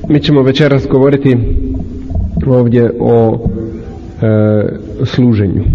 Mi ćemo večeras govoriti ovdje o služenju.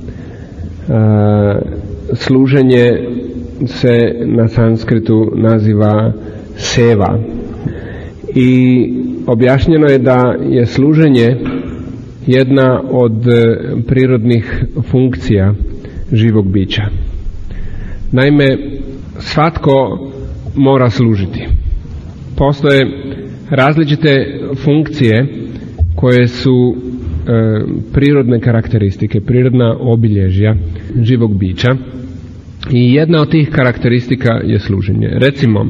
Služenje se na sanskritu naziva seva i objašnjeno je da je služenje jedna od prirodnih funkcija živog bića. Naime, svatko mora služiti. Postoje različite funkcije koje su prirodne karakteristike, prirodna obilježja živog bića i jedna od tih karakteristika je služenje. Recimo,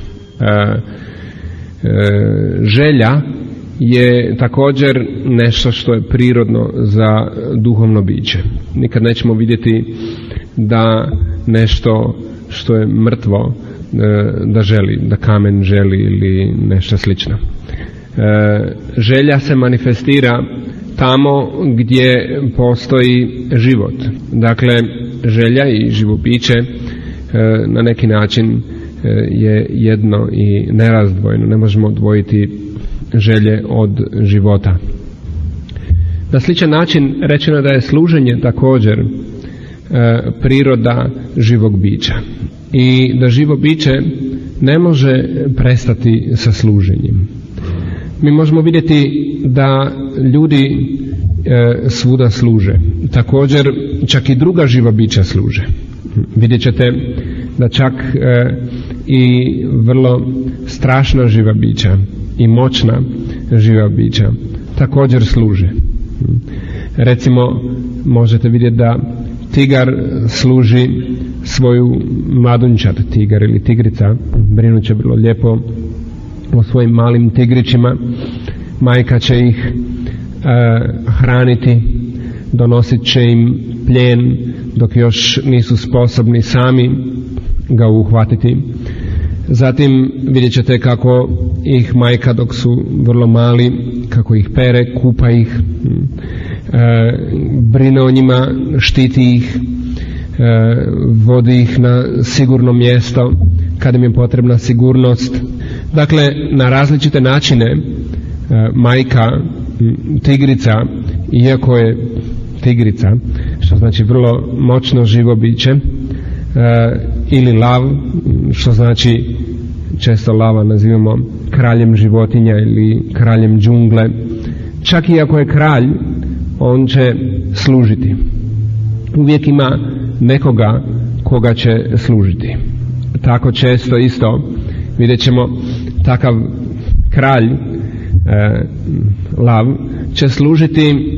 želja je također nešto što je prirodno za duhovno biće. Nikad nećemo vidjeti da nešto što je mrtvo da želi, da kamen želi ili nešto slično. Želja se manifestira tamo gdje postoji život. Dakle, želja i živo biće na neki način je jedno i nerazdvojeno. Ne možemo odvojiti želje od života. Na sličan način rečeno je da je služenje također priroda živog bića i da živo biće ne može prestati sa služenjem. Mi možemo vidjeti da ljudi svuda služe. Također čak i druga živa bića služe. Vidjet ćete da čak i vrlo strašna živa bića i moćna živa bića također služe. Recimo, možete vidjeti da tigar služi svoju mladunčad, tigar ili tigrica, brinut će vrlo lijepo o svojim malim tigrićima. Majka će ih hraniti, donosit će im plijen dok još nisu sposobni sami ga uhvatiti. Zatim vidjet ćete kako ih majka dok su vrlo mali, kako ih pere, kupa ih, brine o njima, štiti ih, vodi ih na sigurno mjesto kad im je potrebna sigurnost. Dakle, na različite načine majka, tigrica, iako je tigrica, što znači vrlo moćno živo biće, ili lav, što znači često lava nazivamo kraljem životinja ili kraljem džungle. Čak i ako je kralj, on će služiti. Uvijek ima nekoga koga će služiti. Tako često isto vidjet ćemo takav kralj, lav, će služiti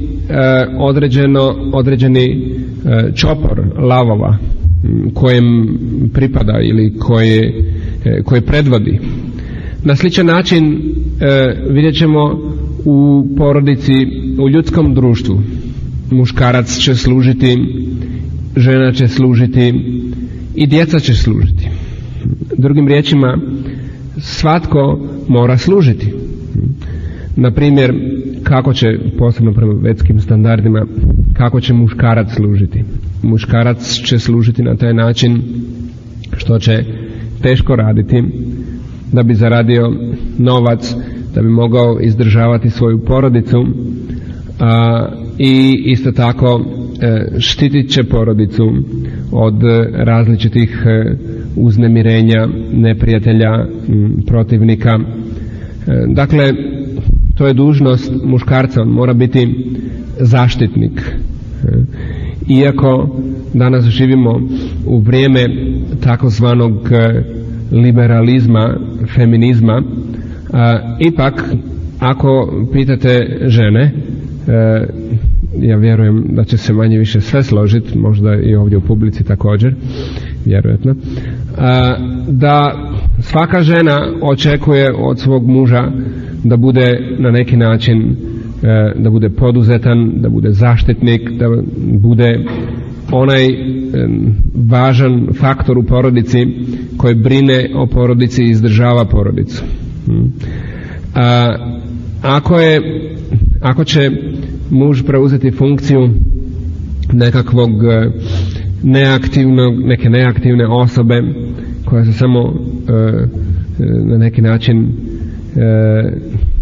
određeni čopor lavova kojem pripada ili koje predvodi. Na sličan način vidjet ćemo u porodici, u ljudskom društvu. Muškarac će služiti, žena će služiti i djeca će služiti. Drugim riječima, svatko mora služiti. Na primjer, kako će, posebno prema vetskim standardima, kako će muškarac služiti? Muškarac će služiti na taj način što će teško raditi da bi zaradio novac, da bi mogao izdržavati svoju porodicu, i isto tako štitit će porodicu od različitih uznemirenja, neprijatelja, protivnika. Dakle, to je dužnost muškarca, on mora biti zaštitnik. Iako danas živimo u vrijeme takozvanog liberalizma, feminizma, ipak ako pitate žene, ja vjerujem da će se manje više sve složiti, možda i ovdje u publici također, vjerojatno, da svaka žena očekuje od svog muža da bude na neki način, da bude poduzetan, da bude zaštitnik, da bude onaj važan faktor u porodici koji brine o porodici i izdržava porodicu. Ako će muž preuzeti funkciju nekakvog neke neaktivne osobe koja se samo na neki način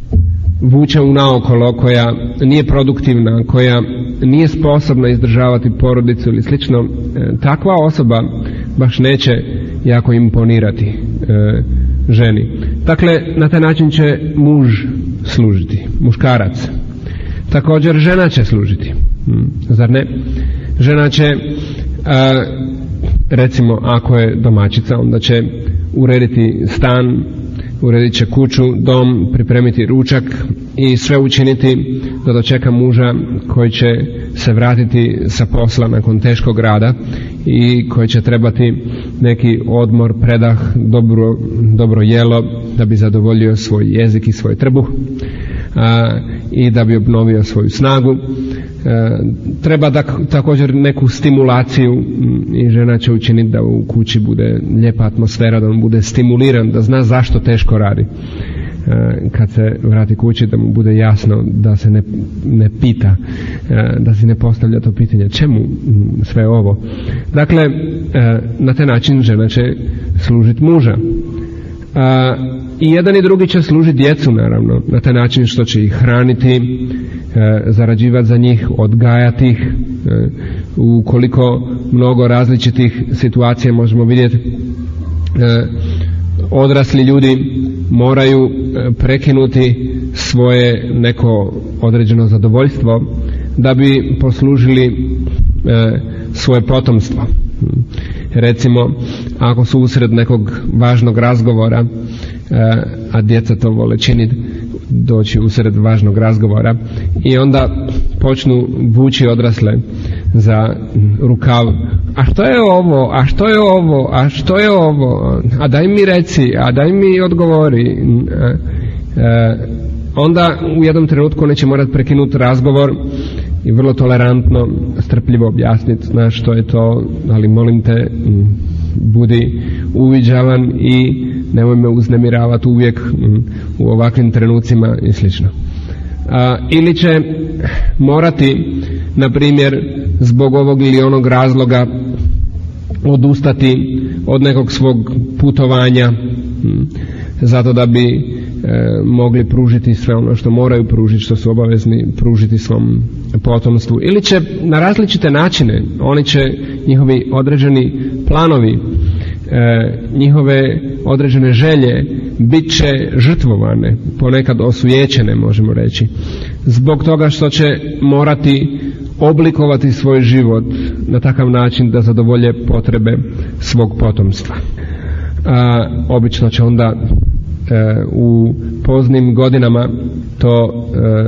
vuče unaokolo, koja nije produktivna, koja nije sposobna izdržavati porodicu ili slično, takva osoba baš neće jako imponirati ženi. Dakle, na taj način će muž služiti, muškarac. Također žena će služiti, zar ne? Žena će, recimo ako je domaćica, onda će urediti stan, uredit će kuću, dom, pripremiti ručak i sve učiniti da dočeka muža koji će se vratiti sa posla nakon teškog rada i koji će trebati neki odmor, predah, dobro jelo da bi zadovoljio svoj jezik i svoj trbuh i da bi obnovio svoju snagu. Treba također neku stimulaciju i žena će učiniti da u kući bude lijepa atmosfera, da on bude stimuliran, da zna zašto teško radi. Kad se vrati kući, da mu bude jasno da se ne pita, da si ne postavlja to pitanje čemu sve ovo. Dakle, na taj način žena će služiti muža. I jedan i drugi će služiti djecu, naravno, na taj način što će ih hraniti, zarađivati za njih, odgajati ih. Ukoliko mnogo različitih situacija možemo vidjeti, odrasli ljudi moraju prekinuti svoje neko određeno zadovoljstvo da bi poslužili svoje potomstvo. Recimo, ako su usred nekog važnog razgovora, a djeca to vole činiti, doći usred važnog razgovora i onda počnu vući odrasle za rukav. A što je ovo? A što je ovo? A što je ovo? A daj mi reci, a daj mi odgovori. Onda u jednom trenutku neće morati prekinuti razgovor i vrlo tolerantno, strpljivo objasniti, znaš što je to, ali molim te, budi uviđavan i nemoj me uznemiravati uvijek u ovakvim trenucima i slično. Ili će morati, na primjer, zbog ovog ili onog razloga odustati od nekog svog putovanja zato da bi mogli pružiti sve ono što moraju pružiti, što su obavezni pružiti svom potomstvu. Ili će na različite načine, oni će, njihovi određeni planovi, njihove određene želje bit će žrtvovane, ponekad osujećene, možemo reći, zbog toga što će morati oblikovati svoj život na takav način da zadovolje potrebe svog potomstva. Obično će onda u poznim godinama to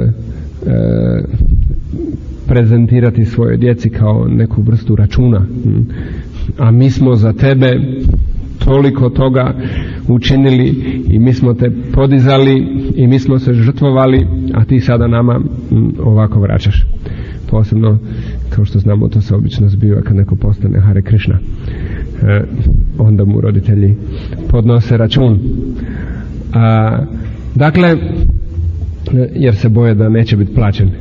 prezentirati svojoj djeci kao neku vrstu računa. A mi smo za tebe toliko toga učinili i mi smo te podizali i mi smo se žrtvovali, a ti sada nama ovako vraćaš. Posebno, kao što znamo, to se obično zbiva kad neko postane Hare Krishna. Onda mu roditelji podnose račun. Dakle, jer se boje da neće biti plaćen.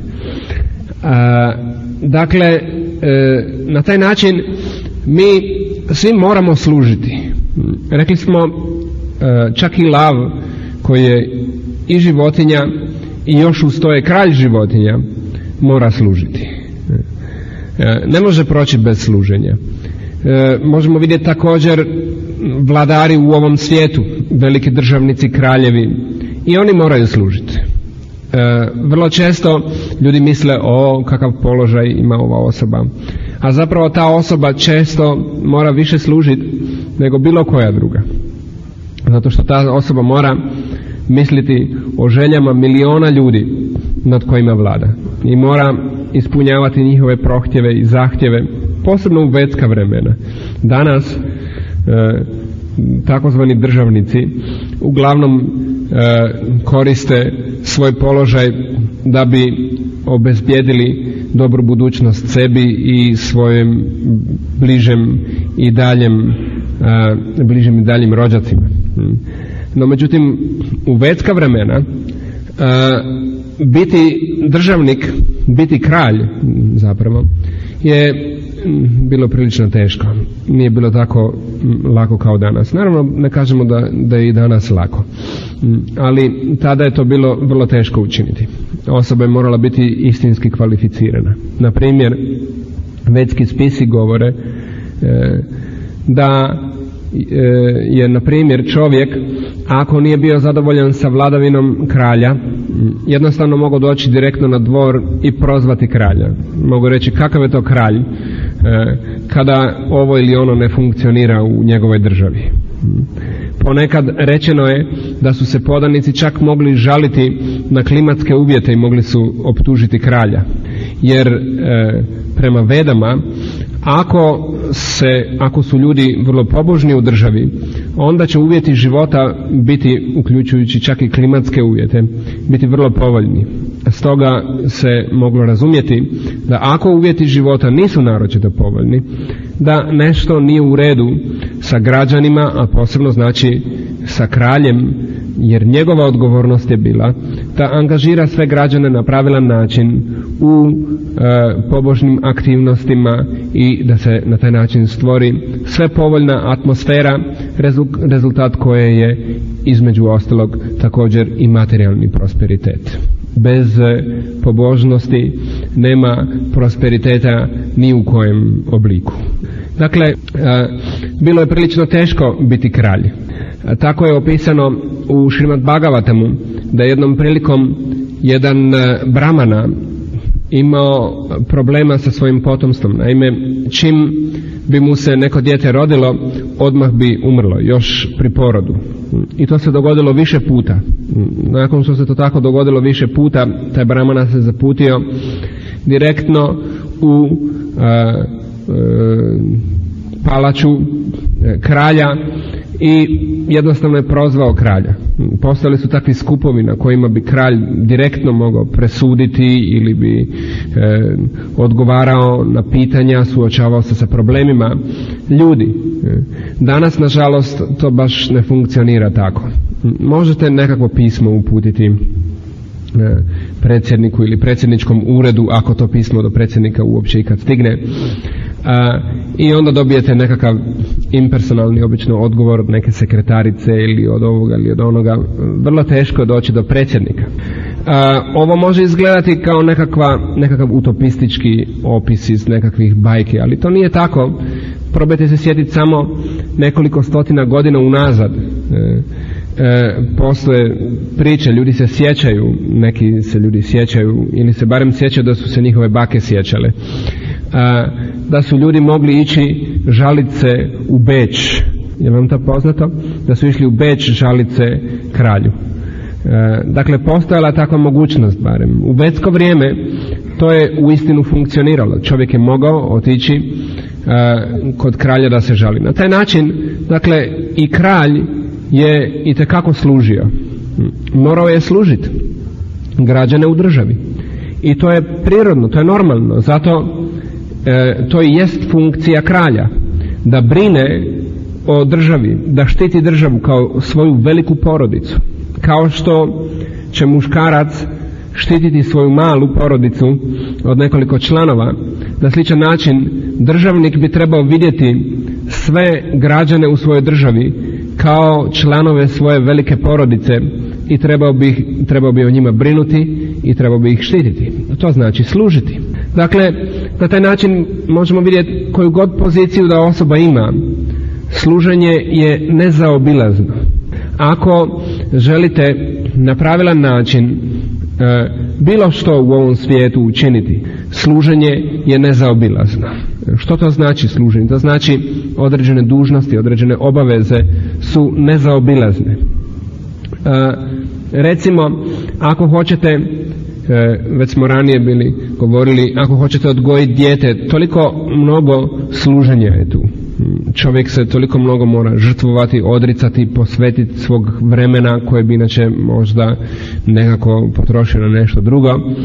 Dakle, na taj način mi svi moramo služiti. Rekli smo, čak i lav koji je i životinja i još uz to je kralj životinja, mora služiti. Ne može proći bez služenja. Možemo vidjeti također vladari u ovom svijetu, veliki državnici, kraljevi, i oni moraju služiti. Vrlo često ljudi misle, o kakav položaj ima ova osoba, a zapravo ta osoba često mora više služiti nego bilo koja druga, zato što ta osoba mora misliti o željama miliona ljudi nad kojima vlada i mora ispunjavati njihove prohtjeve i zahtjeve, posebno u vedska vremena. Danas takozvani državnici uglavnom koriste svoj položaj da bi obezbijedili dobru budućnost sebi i svojim bližim i daljim rođacima. No međutim, u vedska vremena biti državnik, biti kralj zapravo, je bilo prilično teško. Nije bilo tako lako kao danas. Naravno, ne kažemo da je i danas lako. Ali tada je to bilo vrlo teško učiniti. Osoba je morala biti istinski kvalificirana. Na primjer, vedski spisi govore da je, na primjer, čovjek, ako nije bio zadovoljan sa vladavinom kralja, jednostavno mogu doći direktno na dvor i prozvati kralja. Mogu reći kakav je to kralj kada ovo ili ono ne funkcionira u njegovoj državi. Ponekad rečeno je da su se podanici čak mogli žaliti na klimatske uvjete i mogli optužiti kralja. Jer prema Vedama, ako su ljudi vrlo pobožni u državi, onda će uvjeti života biti, uključujući čak i klimatske uvjete, biti vrlo povoljni. Stoga se moglo razumjeti da ako uvjeti života nisu naročito povoljni, da nešto nije u redu sa građanima, a posebno znači sa kraljem, jer njegova odgovornost je bila da angažira sve građane na pravilan način u pobožnim aktivnostima i da se na taj način stvori sve povoljna atmosfera, rezultat koje je između ostalog također i materijalni prosperitet. Bez pobožnosti nema prosperiteta ni u kojem obliku. Dakle, bilo je prilično teško biti kralj. Tako je opisano u Šrimad Bhagavatamu da jednom prilikom jedan brahmana imao problema sa svojim potomstvom. Naime, čim bi mu se neko dijete rodilo, odmah bi umrlo, još pri porodu. I to se dogodilo više puta. Nakon što se to tako dogodilo više puta, taj brahmana se zaputio direktno u palaču kralja i jednostavno je prozvao kralja. Postojali su takvi skupovi na kojima bi kralj direktno mogao presuditi ili bi odgovarao na pitanja, suočavao se sa problemima ljudi. Danas, nažalost, to baš ne funkcionira tako. Možete nekakvo pismo uputiti predsjedniku ili predsjedničkom uredu, ako to pismo do predsjednika uopće i kad stigne, i onda dobijete nekakav impersonalni obično odgovor od neke sekretarice ili od ovoga ili od onoga. Vrlo teško je doći do predsjednika. Ovo može izgledati kao nekakav utopistički opis iz nekakvih bajki, ali to nije tako. Probajte se sjetiti samo nekoliko stotina godina unazad. Postoje priče, ljudi se sjećaju, neki se ljudi sjećaju ili se barem sjećaju da su se njihove bake sjećale, da su ljudi mogli ići žaliti se u Beč. Je vam to poznato? Da su išli u Beč žaliti se kralju. Dakle, postojala takva mogućnost barem. U vedsko vrijeme to je uistinu funkcioniralo. Čovjek je mogao otići kod kralja da se žali. Na taj način, dakle, i kralj je itekako služio. Morao je služiti građane u državi. I to je prirodno, to je normalno. Zato to i jest funkcija kralja. Da brine o državi, da štiti državu kao svoju veliku porodicu. Kao što će muškarac štititi svoju malu porodicu od nekoliko članova, na sličan način državnik bi trebao vidjeti sve građane u svojoj državi kao članove svoje velike porodice i trebao bi o njima brinuti i trebao bi ih štititi. To znači služiti. Dakle, na taj način možemo vidjeti koju god poziciju da osoba ima, služenje je nezaobilazno. Ako želite na pravilan način bilo što u ovom svijetu učiniti, služenje je nezaobilazno. Što to znači služenje? To znači određene dužnosti, određene obaveze su nezaobilazne. Recimo, ako hoćete, već smo ranije bili govorili, ako hoćete odgojiti dijete, toliko mnogo služenja je tu. Čovjek se toliko mnogo mora žrtvovati, odricati, posvetiti svog vremena koje bi inače možda nekako potrošio na nešto drugo.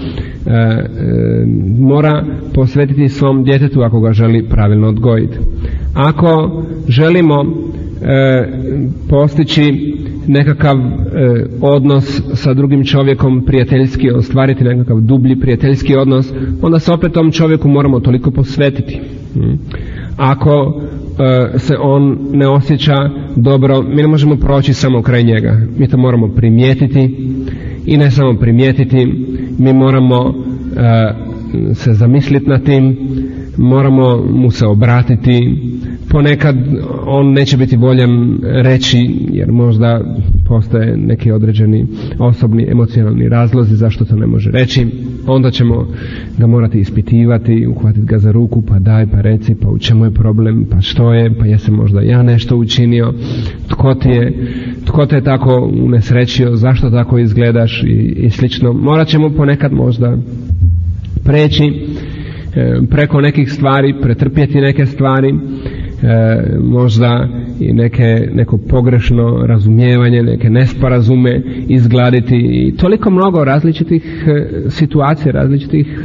Mora posvetiti svom djetetu ako ga želi pravilno odgojiti. Ako želimo postići nekakav odnos sa drugim čovjekom prijateljski, ostvariti nekakav dublji prijateljski odnos, onda se opet tom čovjeku moramo toliko posvetiti. Ako se on ne osjeća dobro, mi ne možemo proći samo kraj njega. Mi to moramo primijetiti i ne samo primijetiti, mi moramo se zamisliti nad tim, moramo mu se obratiti. Ponekad on neće biti voljan reći, jer možda postoje neki određeni osobni emocionalni razlozi zašto to ne može reći. Onda ćemo ga morati ispitivati, uhvatiti ga za ruku, pa daj, pa reci, pa u čemu je problem, pa što je, pa jesam možda ja nešto učinio, tko te je tako unesrećio, zašto tako izgledaš i slično. Morat ćemo ponekad možda preći preko nekih stvari, pretrpjeti neke stvari, možda i neko pogrešno razumijevanje, neke nesporazume izgladiti i toliko mnogo različitih situacija, različitih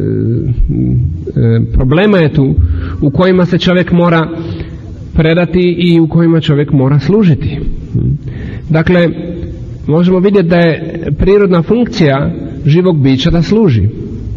problema je tu u kojima se čovjek mora predati i u kojima čovjek mora služiti. Dakle, možemo vidjeti da je prirodna funkcija živog bića da služi.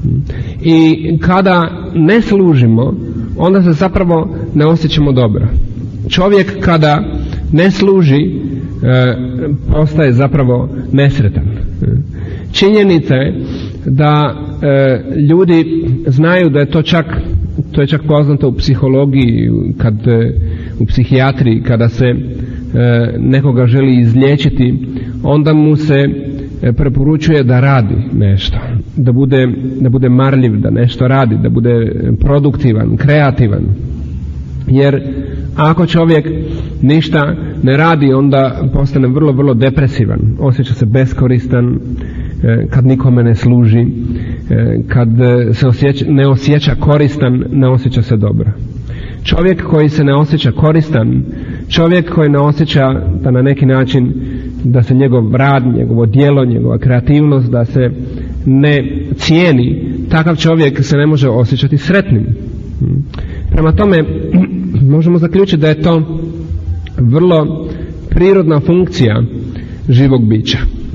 I kada ne služimo, onda se zapravo ne osjećamo dobro. Čovjek kada ne služi postaje zapravo nesretan. Činjenica je da ljudi znaju da je to je čak poznato u psihologiji, u psihijatriji, kada se nekoga želi izliječiti, onda mu se preporučuje da radi nešto, da bude marljiv, da nešto radi, da bude produktivan, kreativan. Jer ako čovjek ništa ne radi, onda postane vrlo, vrlo depresivan, osjeća se beskoristan, kad nikome ne služi, kad se ne osjeća koristan, ne osjeća se dobro. Čovjek koji se ne osjeća koristan, čovjek koji ne osjeća da na neki način da se njegov rad, njegovo djelo, njegova kreativnost, da se ne cijeni, takav čovjek se ne može osjećati sretnim. Prema tome, možemo zaključiti da je to vrlo prirodna funkcija živog bića,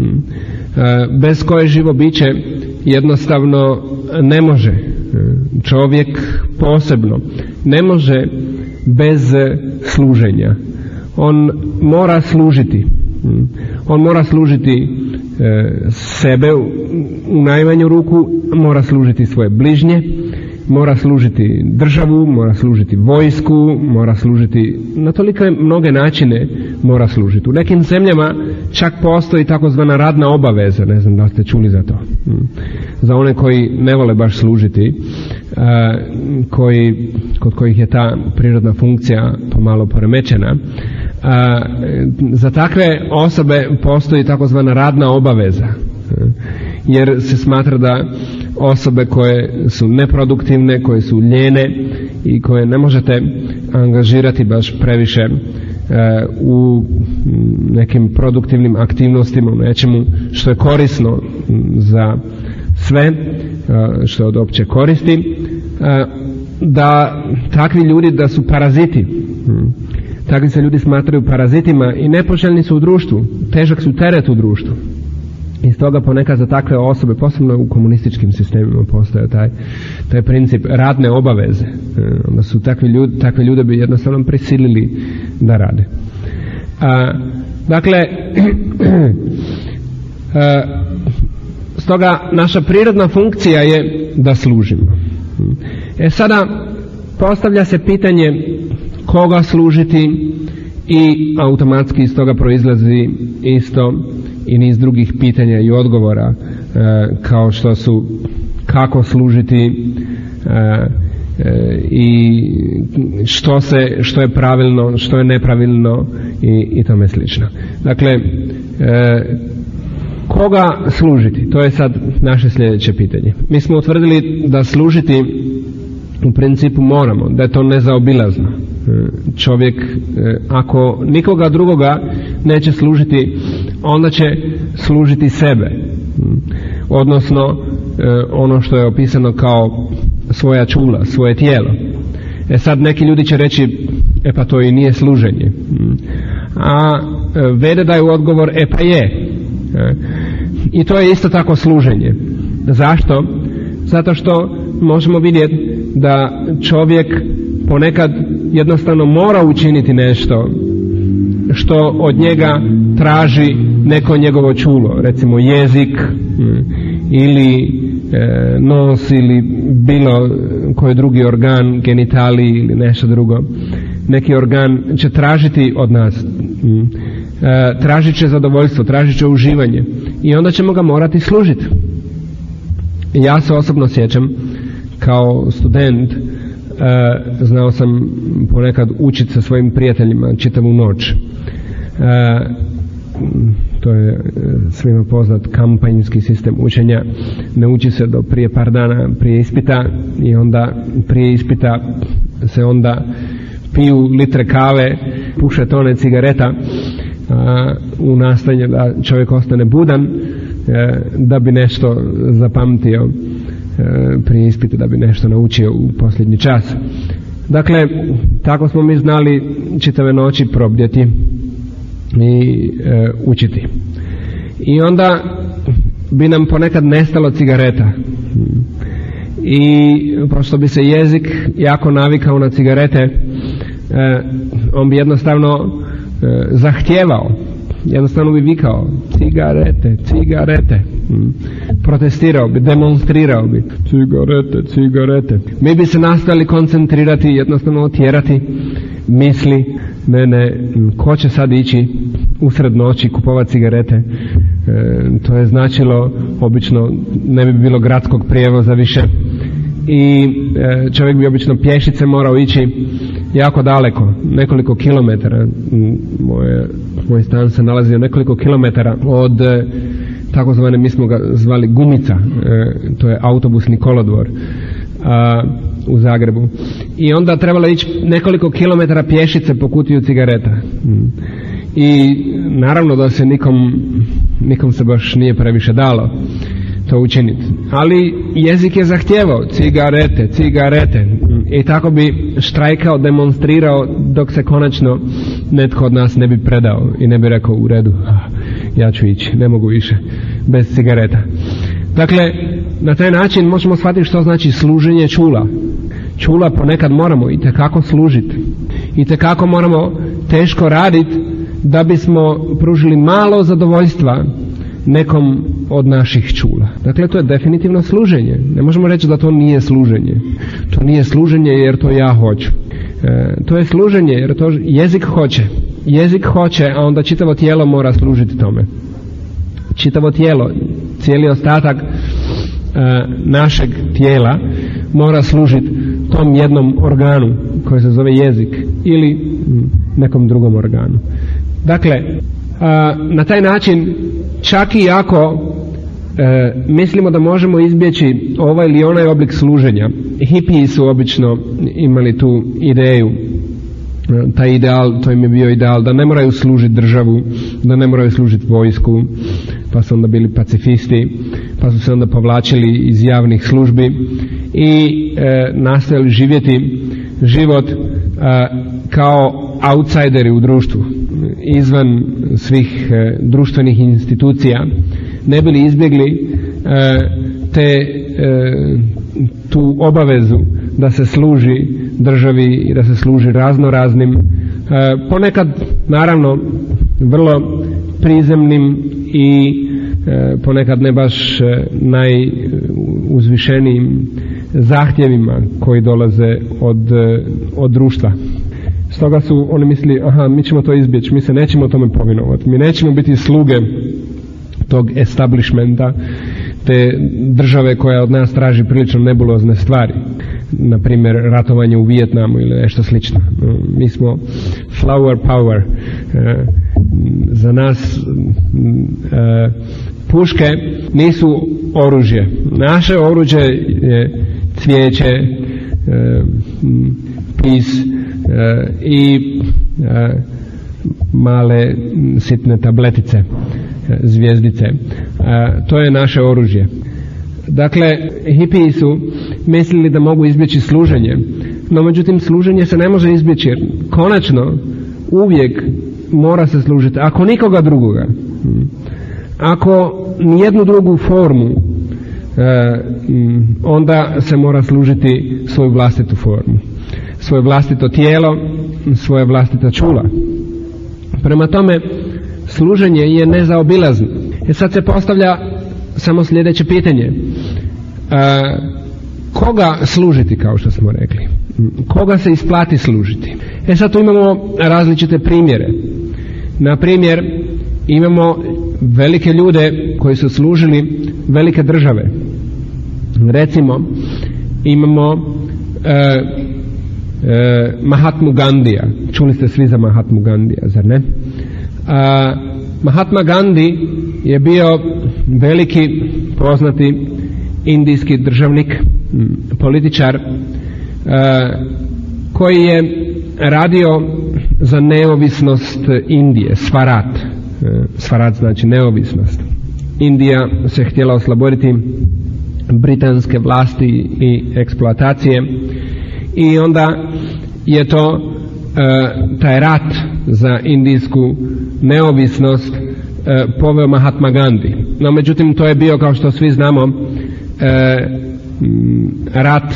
bez koje živo biće jednostavno ne može. Čovjek posebno ne može bez služenja. On mora služiti. On mora služiti sebe u najmanju ruku, mora služiti svoje bližnje, mora služiti državu, mora služiti vojsku, mora služiti na toliko mnoge načine, mora služiti. U nekim zemljama čak postoji takozvana radna obaveza, ne znam da ste čuli za to. Za one koji ne vole baš služiti, kod kojih je ta prirodna funkcija pomalo poremećena, za takve osobe postoji takozvana radna obaveza, jer se smatra da osobe koje su neproduktivne, koje su ljene i koje ne možete angažirati baš previše u nekim produktivnim aktivnostima, u nečemu što je korisno za sve, što je od opće koristi, da takvi ljudi da su paraziti. Takvi se ljudi smatraju parazitima i nepoželjni su u društvu, težak su teret u društvu. I stoga ponekad za takve osobe, posebno u komunističkim sistemima, postoje taj princip radne obaveze. Onda su takve ljude bi jednostavno prisilili da rade. Dakle, stoga naša prirodna funkcija je da služimo. Sada postavlja se pitanje koga služiti i automatski iz toga proizlazi isto i niz drugih pitanja i odgovora, kao što su kako služiti i što je pravilno, što je nepravilno i tome slično. Dakle, koga služiti? To je sad naše sljedeće pitanje. Mi smo utvrdili da služiti u principu moramo, da je to nezaobilazno. Čovjek, ako nikoga drugoga neće služiti, onda će služiti sebe, odnosno ono što je opisano kao svoja čula, svoje tijelo. Sad neki ljudi će reći, pa to i nije služenje. A Vede daju odgovor, pa je. I to je isto tako služenje. Zašto? Zato što možemo vidjeti da čovjek ponekad jednostavno mora učiniti nešto što od njega traži neko njegovo čulo, recimo jezik ili nos ili bilo koji drugi organ, genitali ili nešto drugo. Neki organ će tražiti od nas, tražit će zadovoljstvo, tražit će uživanje i onda ćemo ga morati služiti. Ja se osobno sjećam kao student, znao sam ponekad učiti sa svojim prijateljima čitavu noć. To je svima poznat kampanjski sistem učenja. Ne uči se do prije par dana prije ispita i onda prije ispita se onda piju litre kave, puše tone cigareta u nastojanju da čovjek ostane budan, da bi nešto zapamtio prije ispita, da bi nešto naučio u posljednji čas. Dakle, tako smo mi znali čitave noći probdjeti i učiti. I onda bi nam ponekad nestalo cigareta i pošto bi se jezik jako navikao na cigarete, on bi jednostavno zahtijevao, jednostavno bi vikao cigarete, cigarete, protestirao bi, demonstrirao bi cigarete, cigarete. Mi bi se nastavili koncentrirati, jednostavno otjerati misli, ne, ko će sad ići usred noći kupovati cigarete. To je značilo, obično ne bi bilo gradskog prijevoza više i čovjek bi obično pješice morao ići jako daleko, nekoliko kilometara. Moj stan se nalazio nekoliko kilometara od takozvane, mi smo ga zvali Gumica, to je autobusni kolodvor u Zagrebu. I onda trebalo ići nekoliko kilometara pješice po kutiju cigareta. I naravno da se nikom se baš nije previše dalo to učiniti. Ali jezik je zahtijevao cigarete, cigarete. I tako bi štrajkao, demonstrirao dok se konačno netko od nas ne bi predao i ne bi rekao u redu, ja ću ići, ne mogu više bez cigareta. Dakle, na taj način možemo shvatiti što znači služenje čula. Čula ponekad moramo itekako služiti. Itekako moramo teško raditi da bismo pružili malo zadovoljstva nekom od naših čula. Dakle, to je definitivno služenje. Ne možemo reći da to nije služenje. To nije služenje jer to ja hoću. To je služenje jer to jezik hoće. Jezik hoće, a onda čitavo tijelo mora služiti tome. Čitavo tijelo, cijeli ostatak našeg tijela mora služiti tom jednom organu koji se zove jezik ili nekom drugom organu. Dakle, na taj način čak i ako mislimo da možemo izbjeći ovaj ili onaj oblik služenja, hipiji su obično imali tu ideju, taj ideal, to im je bio ideal da ne moraju služiti državu, da ne moraju služiti vojsku, pa su onda bili pacifisti, pa su se onda povlačili iz javnih službi i nastojali živjeti život kao outsideri u društvu, izvan svih društvenih institucija, ne bili izbjegli tu obavezu da se služi državi i da se služi razno raznim, ponekad naravno vrlo prizemnim i ponekad ne baš najuzvišenijim zahtjevima koji dolaze od društva. Stoga su oni mislili, mi ćemo to izbjeći, mi se nećemo tome povinovati, mi nećemo biti sluge tog establishmenta, te države koja od nas traži prilično nebulozne stvari, na primjer ratovanje u Vijetnamu ili nešto slično. Mi smo flower power. Za nas puške nisu oružje. Naše oružje je cvijeće, pis i male sitne tabletice, zvjezdice. To je naše oružje. Dakle, hipiji su mislili da mogu izbjeći služenje, no međutim služenje se ne može izbjeći jer konačno uvijek mora se služiti, ako nikoga drugoga, ako nijednu drugu formu, onda se mora služiti svoju vlastitu formu, svoje vlastito tijelo, svoje vlastita čula. Prema tome, služenje je nezaobilazno. Sad se postavlja samo sljedeće pitanje. Koga služiti, kao što smo rekli? Koga se isplati služiti? Sad tu imamo različite primjere. Na primjer, imamo velike ljude koji su služili velike države. Recimo, imamo Mahatmu Gandija. Čuli ste svi za Mahatmu Gandija, zar ne? Mahatma Gandhi je bio veliki, poznati indijski državnik, političar, koji je radio za neovisnost Indije, Svarat. Svarat znači neovisnost. Indija se htjela osloboditi britanske vlasti i eksploatacije, i onda je to taj rat za indijsku neovisnost poveo Mahatma Gandhi. No međutim, to je bio, kao što svi znamo, rat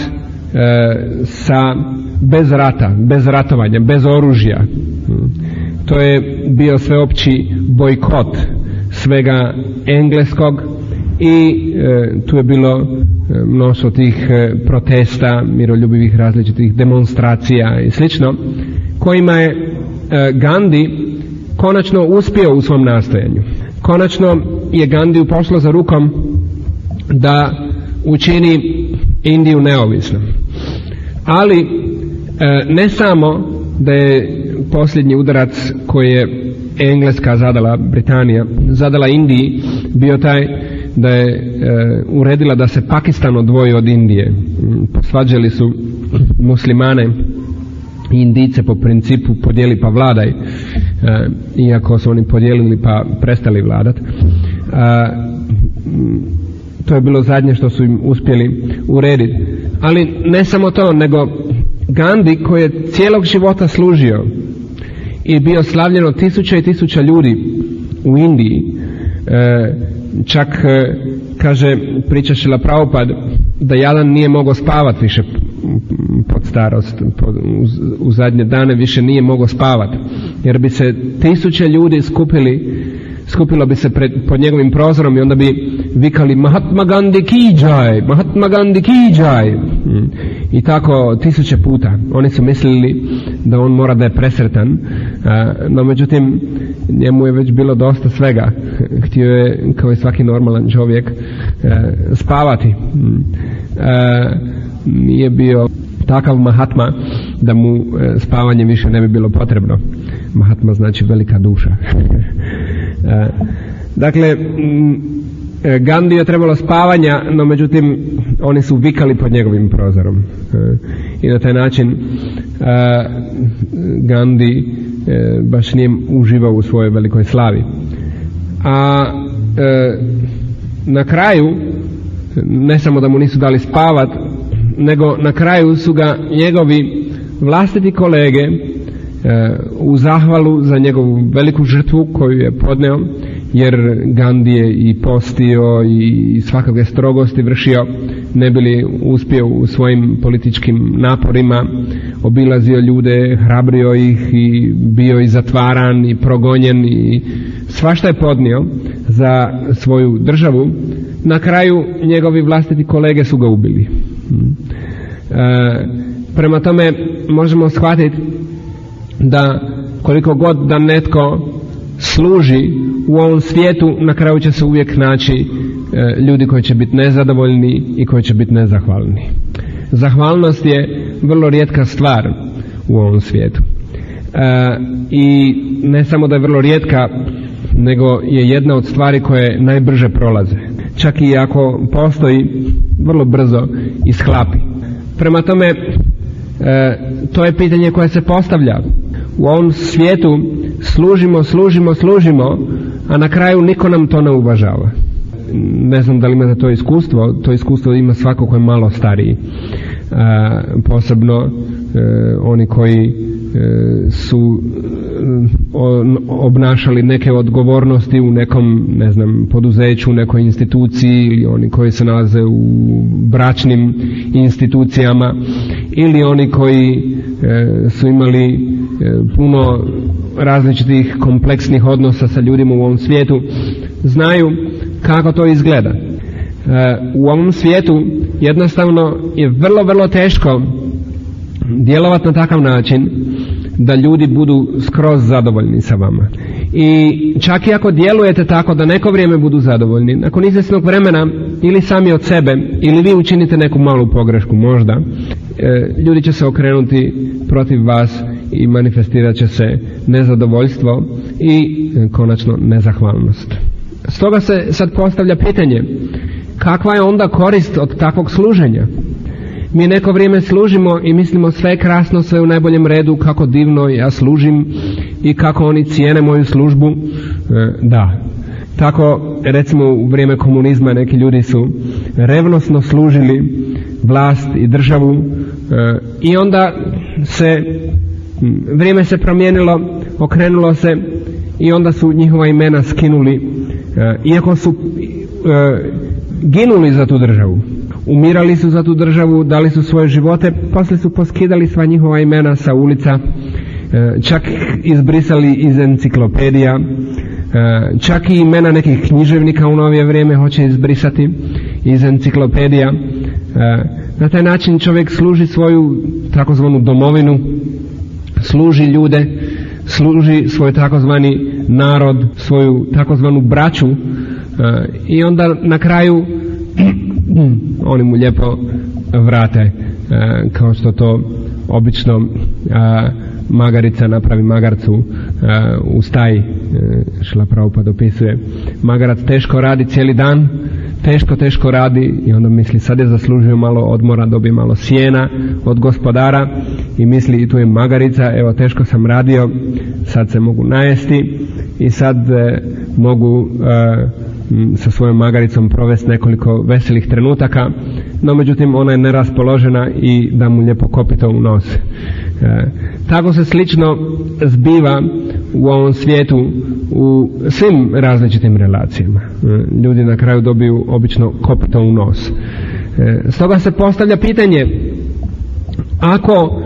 bez rata, bez ratovanja, bez oružja. To je bio sveopći bojkot svega engleskog, i tu je bilo mnoštvo tih protesta, miroljubivih različitih demonstracija i slično, kojima je Gandhi konačno uspio u svom nastojanju. Konačno je Gandhiju pošlo za rukom da učini Indiju neovisnom. Ali ne samo da je posljednji udarac koji je Engleska zadala, Britanija zadala Indiji, bio taj da je uredila da se Pakistan odvoji od Indije. Posvađali su muslimane i Indijce po principu podijeli pa vladaj, iako su oni podijelili pa prestali vladat. To je bilo zadnje što su im uspjeli urediti. Ali ne samo to, nego Gandhi, koji je cijelog života služio i bio slavljen od tisuća i tisuća ljudi u Indiji, čak kaže, priča Šrila Prabhupada, da jadan nije mogao spavati više pod starost, u zadnje dane više nije mogao spavati, jer bi se tisuće ljudi skupilo bi se pod njegovim prozorom i onda bi vikali Mahatma Gandhi ki jai, Mahatma Gandhi ki jai, i tako tisuće puta. Oni su mislili da on mora da je presretan, no međutim njemu je već bilo dosta svega. Htio je, kao i svaki normalan čovjek, spavati. Nije bio takav Mahatma da mu spavanje više ne bi bilo potrebno. Mahatma znači velika duša. Dakle, Gandhi je trebalo spavanja, no međutim oni su vikali pod njegovim prozorom, i na taj način Gandhi baš nije uživao u svojoj velikoj slavi. A na kraju, ne samo da mu nisu dali spavat, nego na kraju su ga njegovi vlastiti kolege u zahvalu za njegovu veliku žrtvu koju je podneo, jer Gandhi je i postio i svakakve strogosti vršio, ne bi li uspio u svojim političkim naporima, obilazio ljude, hrabrio ih i bio i zatvaran i progonjen i svašta je podnio za svoju državu. Na kraju njegovi vlastiti kolege su ga ubili. Prema tome možemo shvatiti da koliko god da netko služi u ovom svijetu, na kraju će se uvijek naći ljudi koji će biti nezadovoljni i koji će biti nezahvalni. Zahvalnost je vrlo rijetka stvar u ovom svijetu. I ne samo da je vrlo rijetka, nego je jedna od stvari koje najbrže prolaze. Čak i ako postoji, vrlo brzo ishlapi. Prema tome, to je pitanje koje se postavlja. U ovom svijetu služimo, a na kraju niko nam to ne uvažava. Ne znam da li imate to iskustvo ima svako ko je malo stariji. Posebno oni koji su obnašali neke odgovornosti u nekom, ne znam, poduzeću, u nekoj instituciji, ili oni koji se nalaze u bračnim institucijama, ili oni koji su imali puno različitih kompleksnih odnosa sa ljudima u ovom svijetu, znaju kako to izgleda. U ovom svijetu jednostavno je vrlo, vrlo teško djelovati na takav način da ljudi budu skroz zadovoljni sa vama. I čak i ako djelujete tako da neko vrijeme budu zadovoljni, nakon izvjesnog vremena ili sami od sebe ili vi učinite neku malu pogrešku možda, ljudi će se okrenuti protiv vas i manifestirat će se nezadovoljstvo i konačno nezahvalnost. Stoga se sad postavlja pitanje, kakva je onda korist od takvog služenja? Mi neko vrijeme služimo i mislimo sve je krasno, sve u najboljem redu, kako divno ja služim i kako oni cijene moju službu. Da, tako recimo u vrijeme komunizma neki ljudi su revnosno služili vlast i državu i onda se vrijeme se promijenilo, okrenulo se i onda su njihova imena skinuli, iako su ginuli za tu državu. Umirali su za tu državu, dali su svoje živote, poslije su poskidali sva njihova imena sa ulica, čak izbrisali iz enciklopedija, čak i imena nekih književnika u novije vrijeme hoće izbrisati iz enciklopedija. Na taj način čovjek služi svoju takozvanu domovinu, služi ljude, služi svoj takozvani narod, svoju takozvanu braću i onda na kraju oni mu lijepo vrate, kao što to obično magarica napravi magarcu u staji. Šrila Prabhupada opisuje, magarac teško radi cijeli dan, teško radi i onda misli sad je zaslužio malo odmora, dobije malo sjena od gospodara i misli i tu je magarica, evo teško sam radio, sad se mogu najesti i sad mogu sa svojom magaricom provesti nekoliko veselih trenutaka, no međutim ona je neraspoložena i da mu lijepo kopito u nos. Tako se slično zbiva u ovom svijetu u svim različitim relacijama. Ljudi na kraju dobiju obično kopito u nos. Stoga se postavlja pitanje, ako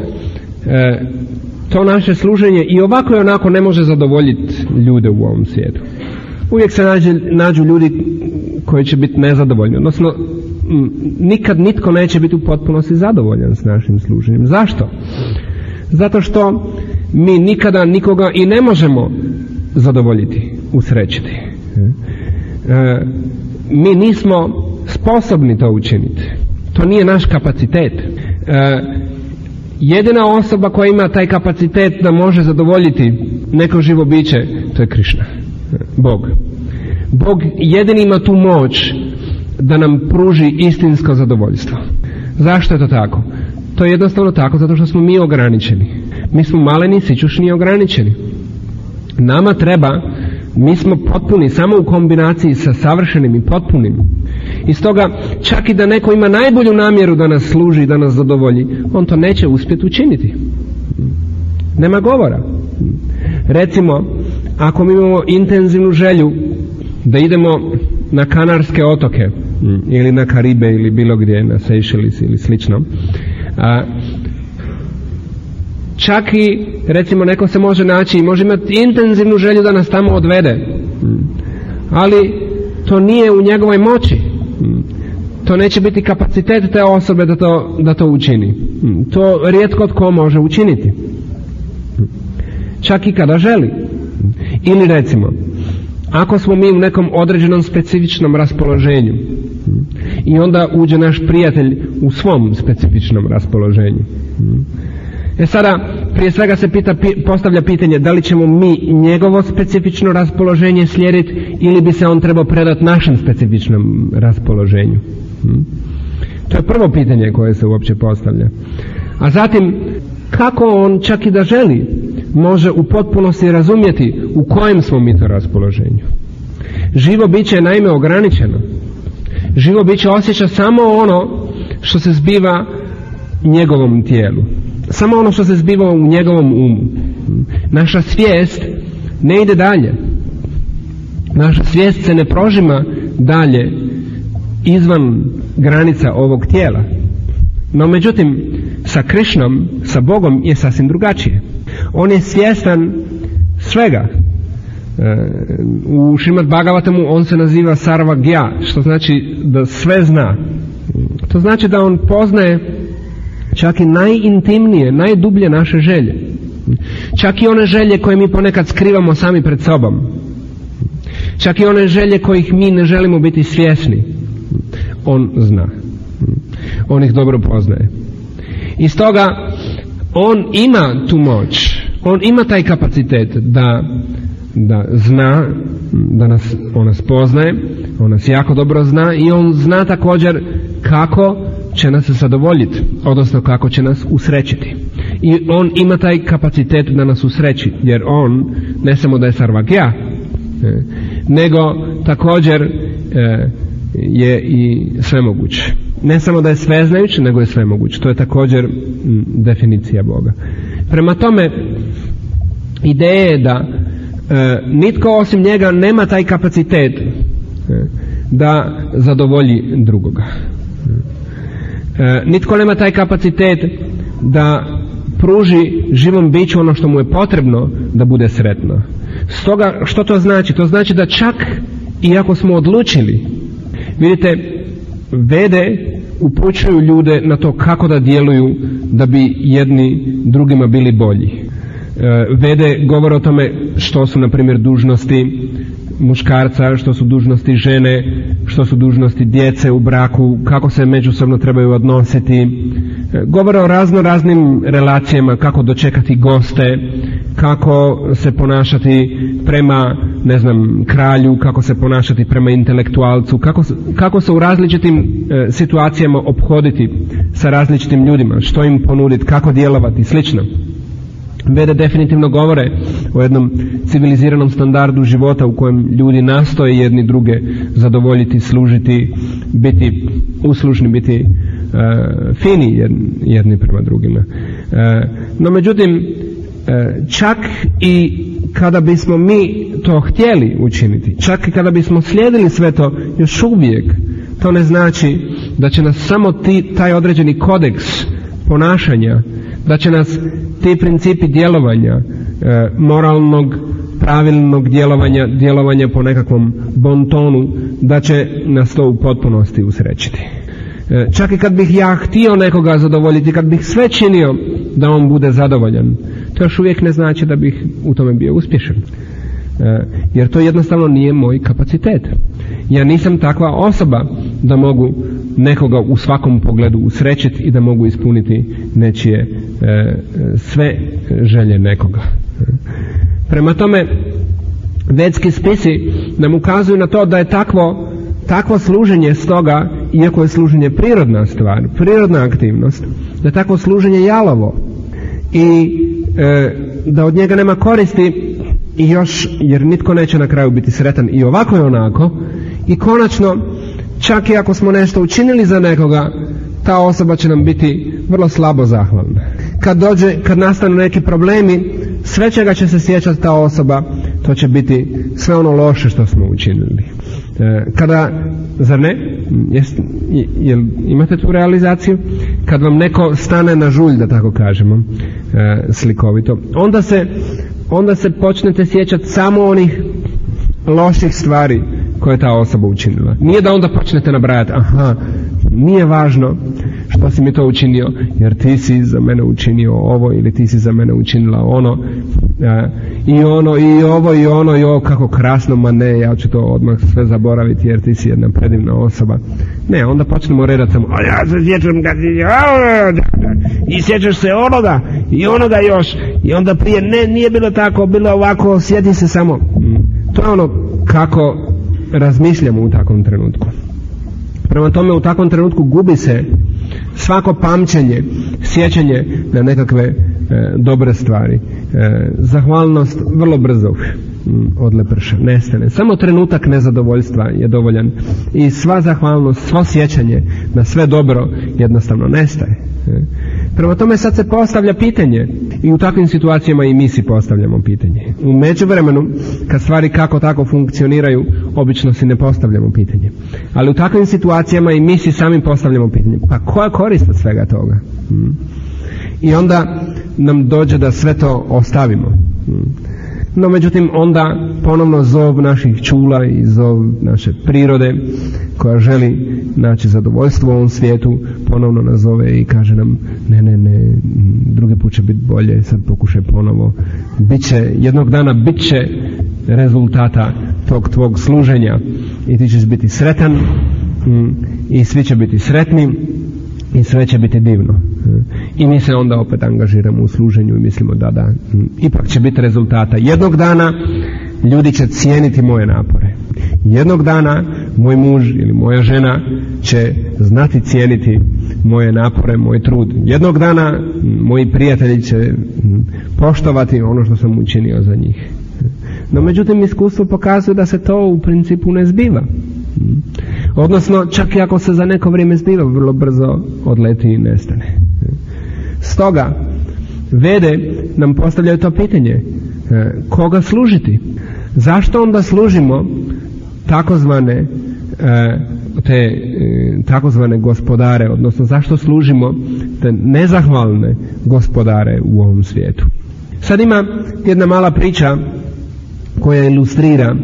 to naše služenje i ovako i onako ne može zadovoljiti ljude u ovom svijetu, uvijek se nađu ljudi koji će biti nezadovoljni, odnosno nikad nitko neće biti u potpunosti zadovoljan s našim služenjem. Zašto? Zato što mi nikada nikoga i ne možemo zadovoljiti, usrećiti. Mi nismo sposobni to učiniti. To nije naš kapacitet. Jedina osoba koja ima taj kapacitet da može zadovoljiti neko živo biće, to je Krišna, Bog. Bog jedini ima tu moć da nam pruži istinsko zadovoljstvo. Zašto je to tako? To je jednostavno tako zato što smo mi ograničeni. Mi smo maleni, sićušni i ograničeni. Nama treba, mi smo potpuni samo u kombinaciji sa savršenim i potpunim. I stoga čak i da neko ima najbolju namjeru da nas služi, da nas zadovolji, on to neće uspjeti učiniti. Nema govora. Recimo, ako mi imamo intenzivnu želju da idemo na Kanarske otoke ili na Karibe ili bilo gdje, na Seychelles ili slično, čak i recimo neko se može naći i može imati intenzivnu želju da nas tamo odvede, ali to nije u njegovoj moći, to neće biti kapacitet te osobe da to učini. To rijetko tko može učiniti, čak i kada želi. Ili recimo, ako smo mi u nekom određenom specifičnom raspoloženju i onda uđe naš prijatelj u svom specifičnom raspoloženju, sada prije svega se postavlja pitanje da li ćemo mi njegovo specifično raspoloženje slijediti ili bi se on trebao predati našem specifičnom raspoloženju. To je prvo pitanje koje se uopće postavlja. A zatim, kako on čak i da želi može u potpunosti razumjeti u kojem smo mi to raspoloženju. Živo biće je naime ograničeno. Živo biće osjeća samo ono što se zbiva njegovom tijelu. samo ono što se zbiva u njegovom umu. Naša svijest ne ide dalje. Naša svijest se ne prožima dalje izvan granica ovog tijela. No međutim, sa Krišnom, sa Bogom je sasvim drugačije. On je svjestan svega. U Šrimad Bhagavatamu on se naziva Sarvagya, što znači da sve zna. To znači da on poznaje čak i najintimnije, najdublje naše želje. Čak i one želje koje mi ponekad skrivamo sami pred sobom. Čak i one želje kojih mi ne želimo biti svjesni. On zna. On ih dobro poznaje. I stoga on ima tu moć. On ima taj kapacitet da zna, on nas poznaje, on nas jako dobro zna i on zna također kako će nas zadovoljiti, odnosno kako će nas usrećiti. I on ima taj kapacitet da nas usreći, jer on ne samo da je Sarvagya, nego također je i svemoguć. Ne samo da je sveznajuć, nego je svemoguć. To je također definicija Boga. Prema tome, ideja je da nitko osim njega nema taj kapacitet da zadovolji drugoga. Nitko nema taj kapacitet da pruži živom biću ono što mu je potrebno da bude sretno. Stoga, što to znači? To znači da čak i ako smo odlučili, vidite, Vede upućuju ljude na to kako da djeluju da bi jedni drugima bili bolji. Vede govore o tome što su, na primjer, dužnosti muškarca, što su dužnosti žene, što su dužnosti djece u braku, kako se međusobno trebaju odnositi. Govore o raznim relacijama, kako dočekati goste, kako se ponašati prema, kralju, kako se ponašati prema intelektualcu, kako se u različitim situacijama ophoditi sa različitim ljudima, što im ponuditi, kako djelovati, slično. Vede definitivno govore o jednom civiliziranom standardu života u kojem ljudi nastoje jedni druge zadovoljiti, služiti, biti uslužni, biti fini jedni prema drugima. No međutim, čak i kada bismo mi to htjeli učiniti, čak i kada bismo slijedili sve to, još uvijek to ne znači da će nas samo taj određeni kodeks ponašanja, da će nas ti principi djelovanja, moralnog, pravilnog djelovanja po nekakvom bontonu, da će nas to u potpunosti usrećiti. Čak i kad bih ja htio nekoga zadovoljiti, kad bih sve činio da on bude zadovoljan, to još uvijek ne znači da bih u tome bio uspješan. Jer to jednostavno nije moj kapacitet. Ja nisam takva osoba da mogu nekoga u svakom pogledu usrećiti i da mogu ispuniti nečije sve želje nekoga. Prema tome, vedski spisi nam ukazuju na to da je takvo služenje, stoga, iako je služenje prirodna stvar, prirodna aktivnost, da je takvo služenje jalovo i da od njega nema koristi i još, jer nitko neće na kraju biti sretan i ovako i onako. I konačno, čak i ako smo nešto učinili za nekoga, ta osoba će nam biti vrlo slabo zahvalna. Kad nastanu neki problemi, sve čega će se sjećati ta osoba, to će biti sve ono loše što smo učinili. Zar ne? Jel imate tu realizaciju? Kad vam neko stane na žulj, da tako kažemo, slikovito, onda se počnete sjećati samo onih loših stvari koje je ta osoba učinila. Nije da onda počnete nabrajati, nije važno što si mi to učinio, jer ti si za mene učinio ovo ili ti si za mene učinila ono, i ono i ovo i ono i ovo, kako krasno, ma ne, ja ću to odmah sve zaboraviti jer ti si jedna predivna osoba. Ne, onda počnemo redati samo, ja se sjećam kad i sjećaš se onoga i onoga još, i onda prije nije bilo tako, bilo ovako, sjeti se samo. To je ono kako razmišljamo u takvom trenutku. Prema tome, u takvom trenutku gubi se svako pamćenje, sjećanje na nekakve dobre stvari. Zahvalnost vrlo brzo odleprša, nestane. Samo trenutak nezadovoljstva je dovoljan i sva zahvalnost, svo sjećanje na sve dobro jednostavno nestaje. Prema tome sad se postavlja pitanje i u takvim situacijama i mi si postavljamo pitanje. U međuvremenu kad stvari kako tako funkcioniraju obično si ne postavljamo pitanje. Ali u takvim situacijama i mi si sami postavljamo pitanje. Pa koja korist od svega toga? I onda nam dođe da sve to ostavimo. No međutim onda ponovno zov naših čula i zov naše prirode koja želi naći zadovoljstvo u ovom svijetu ponovno nas zove i kaže nam ne, drugi put će biti bolje, sad pokušaj ponovo, jednog dana bit će rezultata tog tvog služenja i ti ćeš biti sretan i svi će biti sretni i sve će biti divno. I mi se onda opet angažiramo u služenju i mislimo da ipak će biti rezultata. Jednog dana ljudi će cijeniti moje napore. Jednog dana moj muž ili moja žena će znati cijeniti moje napore, moj trud. Jednog dana moji prijatelji će poštovati ono što sam učinio za njih. No međutim iskustvo pokazuje da se to u principu ne zbiva. Odnosno čak i ako se za neko vrijeme zbiva, vrlo brzo odleti i nestane. Stoga Vede nam postavljaju to pitanje, koga služiti? Zašto onda služimo takozvane gospodare, odnosno zašto služimo te nezahvalne gospodare u ovom svijetu? Sad ima jedna mala priča koja ilustrira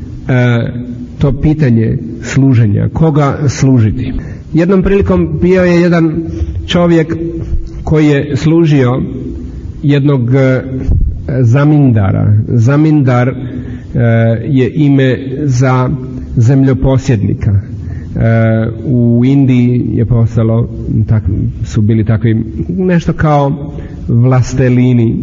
to pitanje služenja, koga služiti. Jednom prilikom bio je jedan čovjek koji je služio jednog zamindara. Zamindar je ime za zemljoposjednika. U Indiji je postalo, su bili takvi nešto kao vlastelini,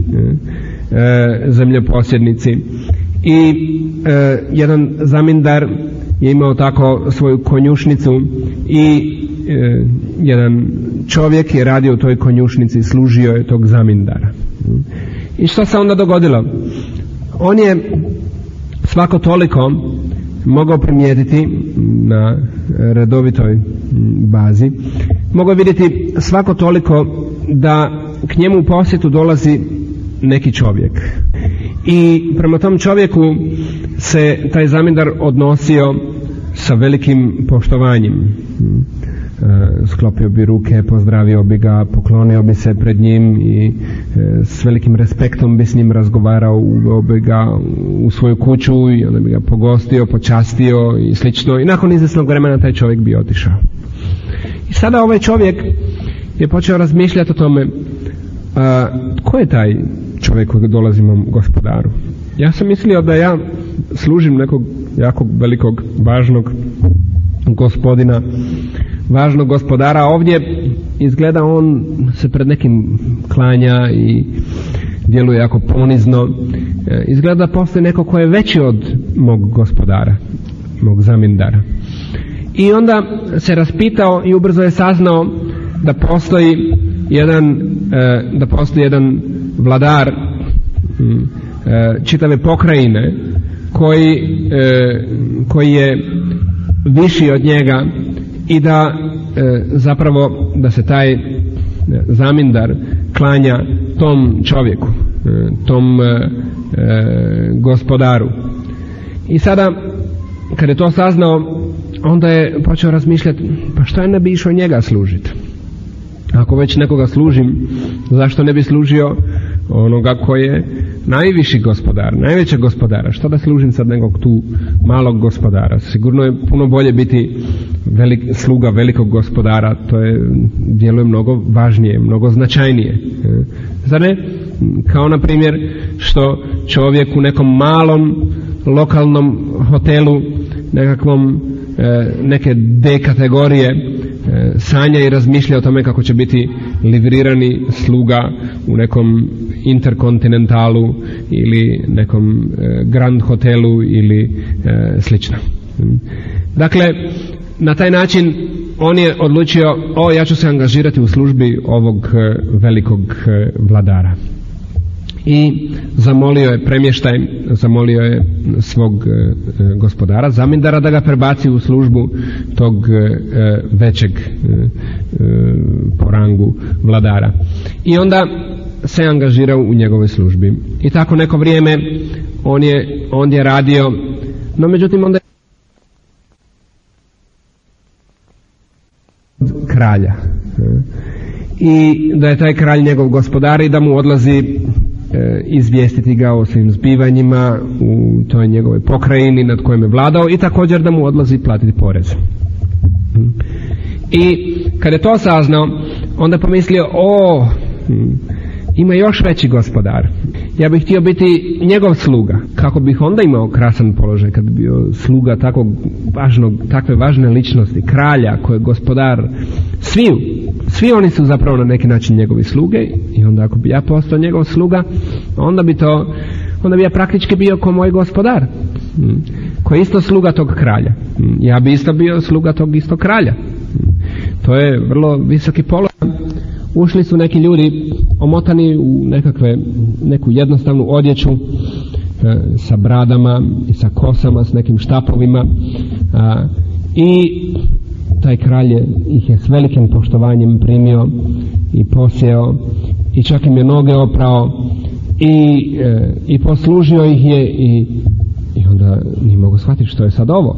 zemljoposjednici. I jedan zamindar je imao tako svoju konjušnicu i jedan čovjek je radio u toj konjušnici i služio je tog zamindara. I što se onda dogodilo? On je svako toliko mogao primijetiti na redovitoj bazi, mogao vidjeti svako toliko da k njemu u posjetu dolazi neki čovjek. I prema tom čovjeku se taj zamindar odnosio sa velikim poštovanjem. Sklopio bi ruke, pozdravio bi ga, poklonio bi se pred njim i s velikim respektom bi s njim razgovarao, uveo bi ga u svoju kuću i onda bi ga pogostio, počastio i slično. I nakon izvjesnog vremena taj čovjek bi otišao. I sada ovaj čovjek je počeo razmišljati o tome, tko je taj čovjek koji dolazi mom gospodaru? Ja sam mislio da ja služim nekog jako velikog, važnog gospodina, važnog gospodara. Ovdje izgleda on se pred nekim klanja i djeluje jako ponizno. Izgleda da postoji neko ko je veći od mog gospodara, mog zamindara. I onda se raspitao i ubrzo je saznao da postoji jedan vladar čitave pokrajine koji je viši od njega i da zapravo da se taj zamindar klanja tom čovjeku, tom gospodaru. I sada kad je to saznao, onda je počeo razmišljati, pa što je ne bi išao njega služiti? Ako već nekoga služim, zašto ne bi služio onoga koji je najviši gospodar, najvećeg gospodara? Što da služim sad nekog tu malog gospodara? Sigurno je puno bolje biti sluga velikog gospodara, to djeluje mnogo važnije, mnogo značajnije. Zar ne? Kao na primjer što čovjek u nekom malom lokalnom hotelu, neke D kategorije, sanja i razmišlja o tome kako će biti livrirani sluga u nekom interkontinentalu ili nekom grand hotelu ili slično. Dakle, na taj način on je odlučio, ja ću se angažirati u službi ovog velikog vladara. i zamolio je premještaj, zamolio je svog gospodara Zamindara da ga prebaci u službu tog većeg po rangu vladara. I onda se angažirao u njegovoj službi. I tako neko vrijeme on je radio, no međutim onda kralja. I da je taj kralj njegov gospodar i da mu odlazi izvijestiti ga o svim zbivanjima u toj njegovoj pokrajini nad kojom je vladao i također da mu odlazi platiti porez. I kad je to saznao, onda je pomislio, ima još veći gospodar. Ja bih htio biti njegov sluga. Kako bih onda imao krasan položaj kad bi bio sluga takve važne ličnosti, kralja koji je gospodar sviju. Svi oni su zapravo na neki način njegovi sluge i onda ako bi ja postao njegov sluga, onda bi ja praktički bio kao moj gospodar, koji je isto sluga tog kralja. Ja bi isto bio sluga tog istog kralja. To je vrlo visoki položaj. Ušli su neki ljudi omotani u neku jednostavnu odjeću sa bradama i sa kosama, s nekim štapovima, i taj kralj ih je s velikim poštovanjem primio i posjeo i čak im je noge oprao i poslužio ih je i onda nije mogu shvatiti što je sad ovo,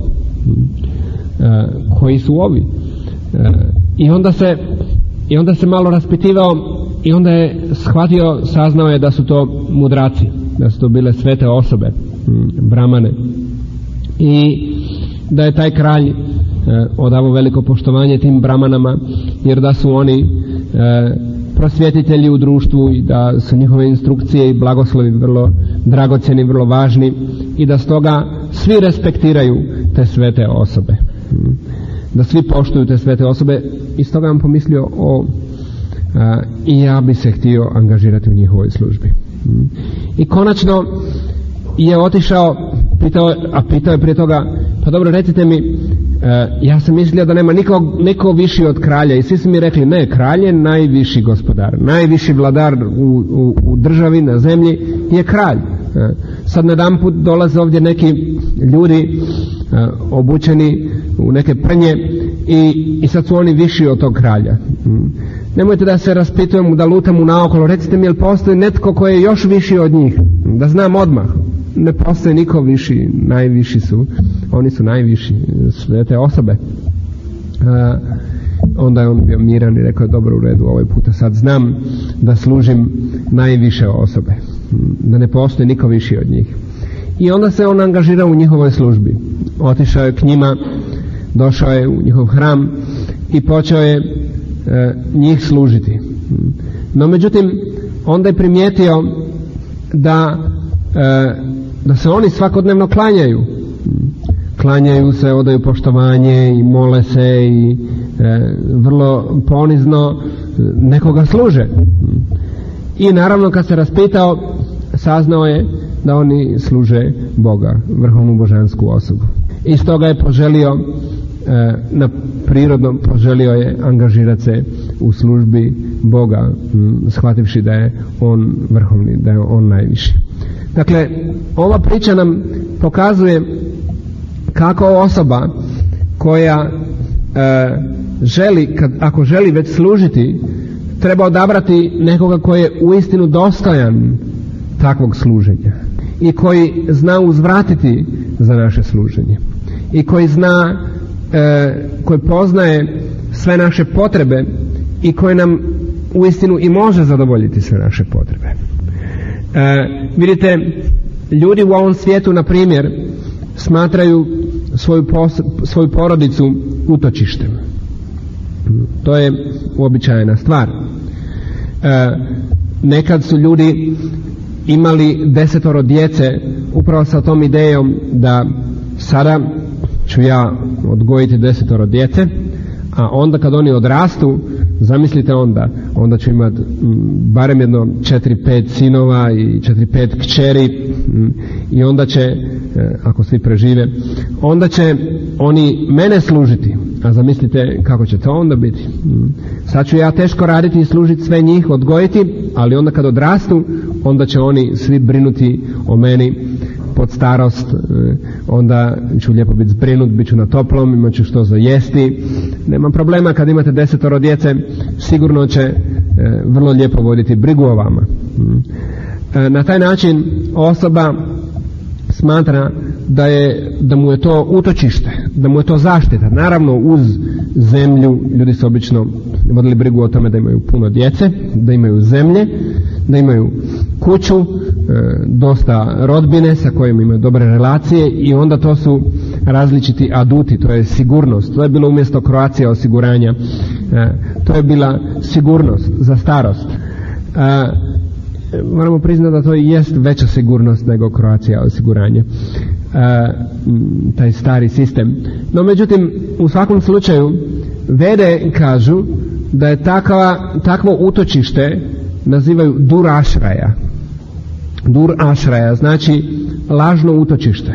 koji su ovi, i onda se malo raspitivao i onda je shvatio, saznao je da su to mudraci, da su to bile svete osobe, bramane, i da je taj kralj odavao veliko poštovanje tim bramanama, jer da su oni prosvjetitelji u društvu i da su njihove instrukcije i blagoslovi vrlo dragocjeni, vrlo važni i da stoga svi respektiraju te svete osobe, da svi poštuju te svete osobe. I stoga vam pomislio i ja bi se htio angažirati u njihovoj službi. I konačno je otišao, pitao je prije toga, pa dobro, recite mi, ja sam mislio da nema niko viši od kralja, i svi su mi rekli, ne, kralj je najviši gospodar, najviši vladar u državi, na zemlji je kralj. Sad najedanput dolaze ovdje neki ljudi obučeni u neke prnje i sad su oni viši od tog kralja. Nemojte da se raspitujemo, da lutamo naokolo, recite mi, jel postoji netko koji je još viši od njih, da znam odmah. Ne postoji niko viši, najviši su, oni su najviši, sve te osobe. Onda je on bio miran i rekao, dobro, u redu, ovaj puta sad znam da služim najviše osobe, da ne postoji niko viši od njih. I onda se on angažirao u njihovoj službi, otišao je k njima, došao je u njihov hram i počeo je njih služiti. No međutim, onda je primijetio da se oni svakodnevno klanjaju se, odaju poštovanje i mole se i vrlo ponizno nekoga služe. I naravno kad se raspitao, saznao je da oni služe Boga, vrhovnu božansku osobu. I stoga je poželio, poželio je angažirati se u službi Boga, shvativši da je on vrhovni, da je on najviši. Dakle, ova priča nam pokazuje kako osoba koja ako želi već služiti, treba odabrati nekoga koji je uistinu dostojan takvog služenja i koji zna uzvratiti za naše služenje i koji koji poznaje sve naše potrebe i koji nam uistinu i može zadovoljiti sve naše potrebe. Vidite, ljudi u ovom svijetu, na primjer, smatraju svoju porodicu utočištem. To je uobičajena stvar. Nekad su ljudi imali 10 djece upravo sa tom idejom da sada ću ja odgojiti 10 djece, a onda kad oni odrastu, zamislite onda ću imati barem 4-5 sinova i 4-5 kćeri, i onda će, ako svi prežive, onda će oni mene služiti. A zamislite kako će to onda biti. Sad ću ja teško raditi i služiti sve njih, odgojiti, ali onda kad odrastu, onda će oni svi brinuti o meni pod starost, onda ću lijepo biti zbrinut, bit ću na toplom, imat ću što za jesti. Nema problema, kad imate 10 djece, sigurno će vrlo lijepo voditi brigu o vama. Na taj način osoba smatra da mu je to utočište, da mu je to zaštita. Naravno, uz zemlju ljudi su obično vodili brigu o tome da imaju puno djece, da imaju zemlje, da imaju kuću, dosta rodbine sa kojim imaju dobre relacije, i onda to su različiti aduti, to je sigurnost. To je bilo umjesto Croatia osiguranja, to je bila sigurnost za starost. Moramo priznati da to jest veća sigurnost nego Croatia osiguranje, taj stari sistem. No međutim, u svakom slučaju Vede kažu da je takvo utočište nazivaju dur ašraja. Dur ašraja znači lažno utočište.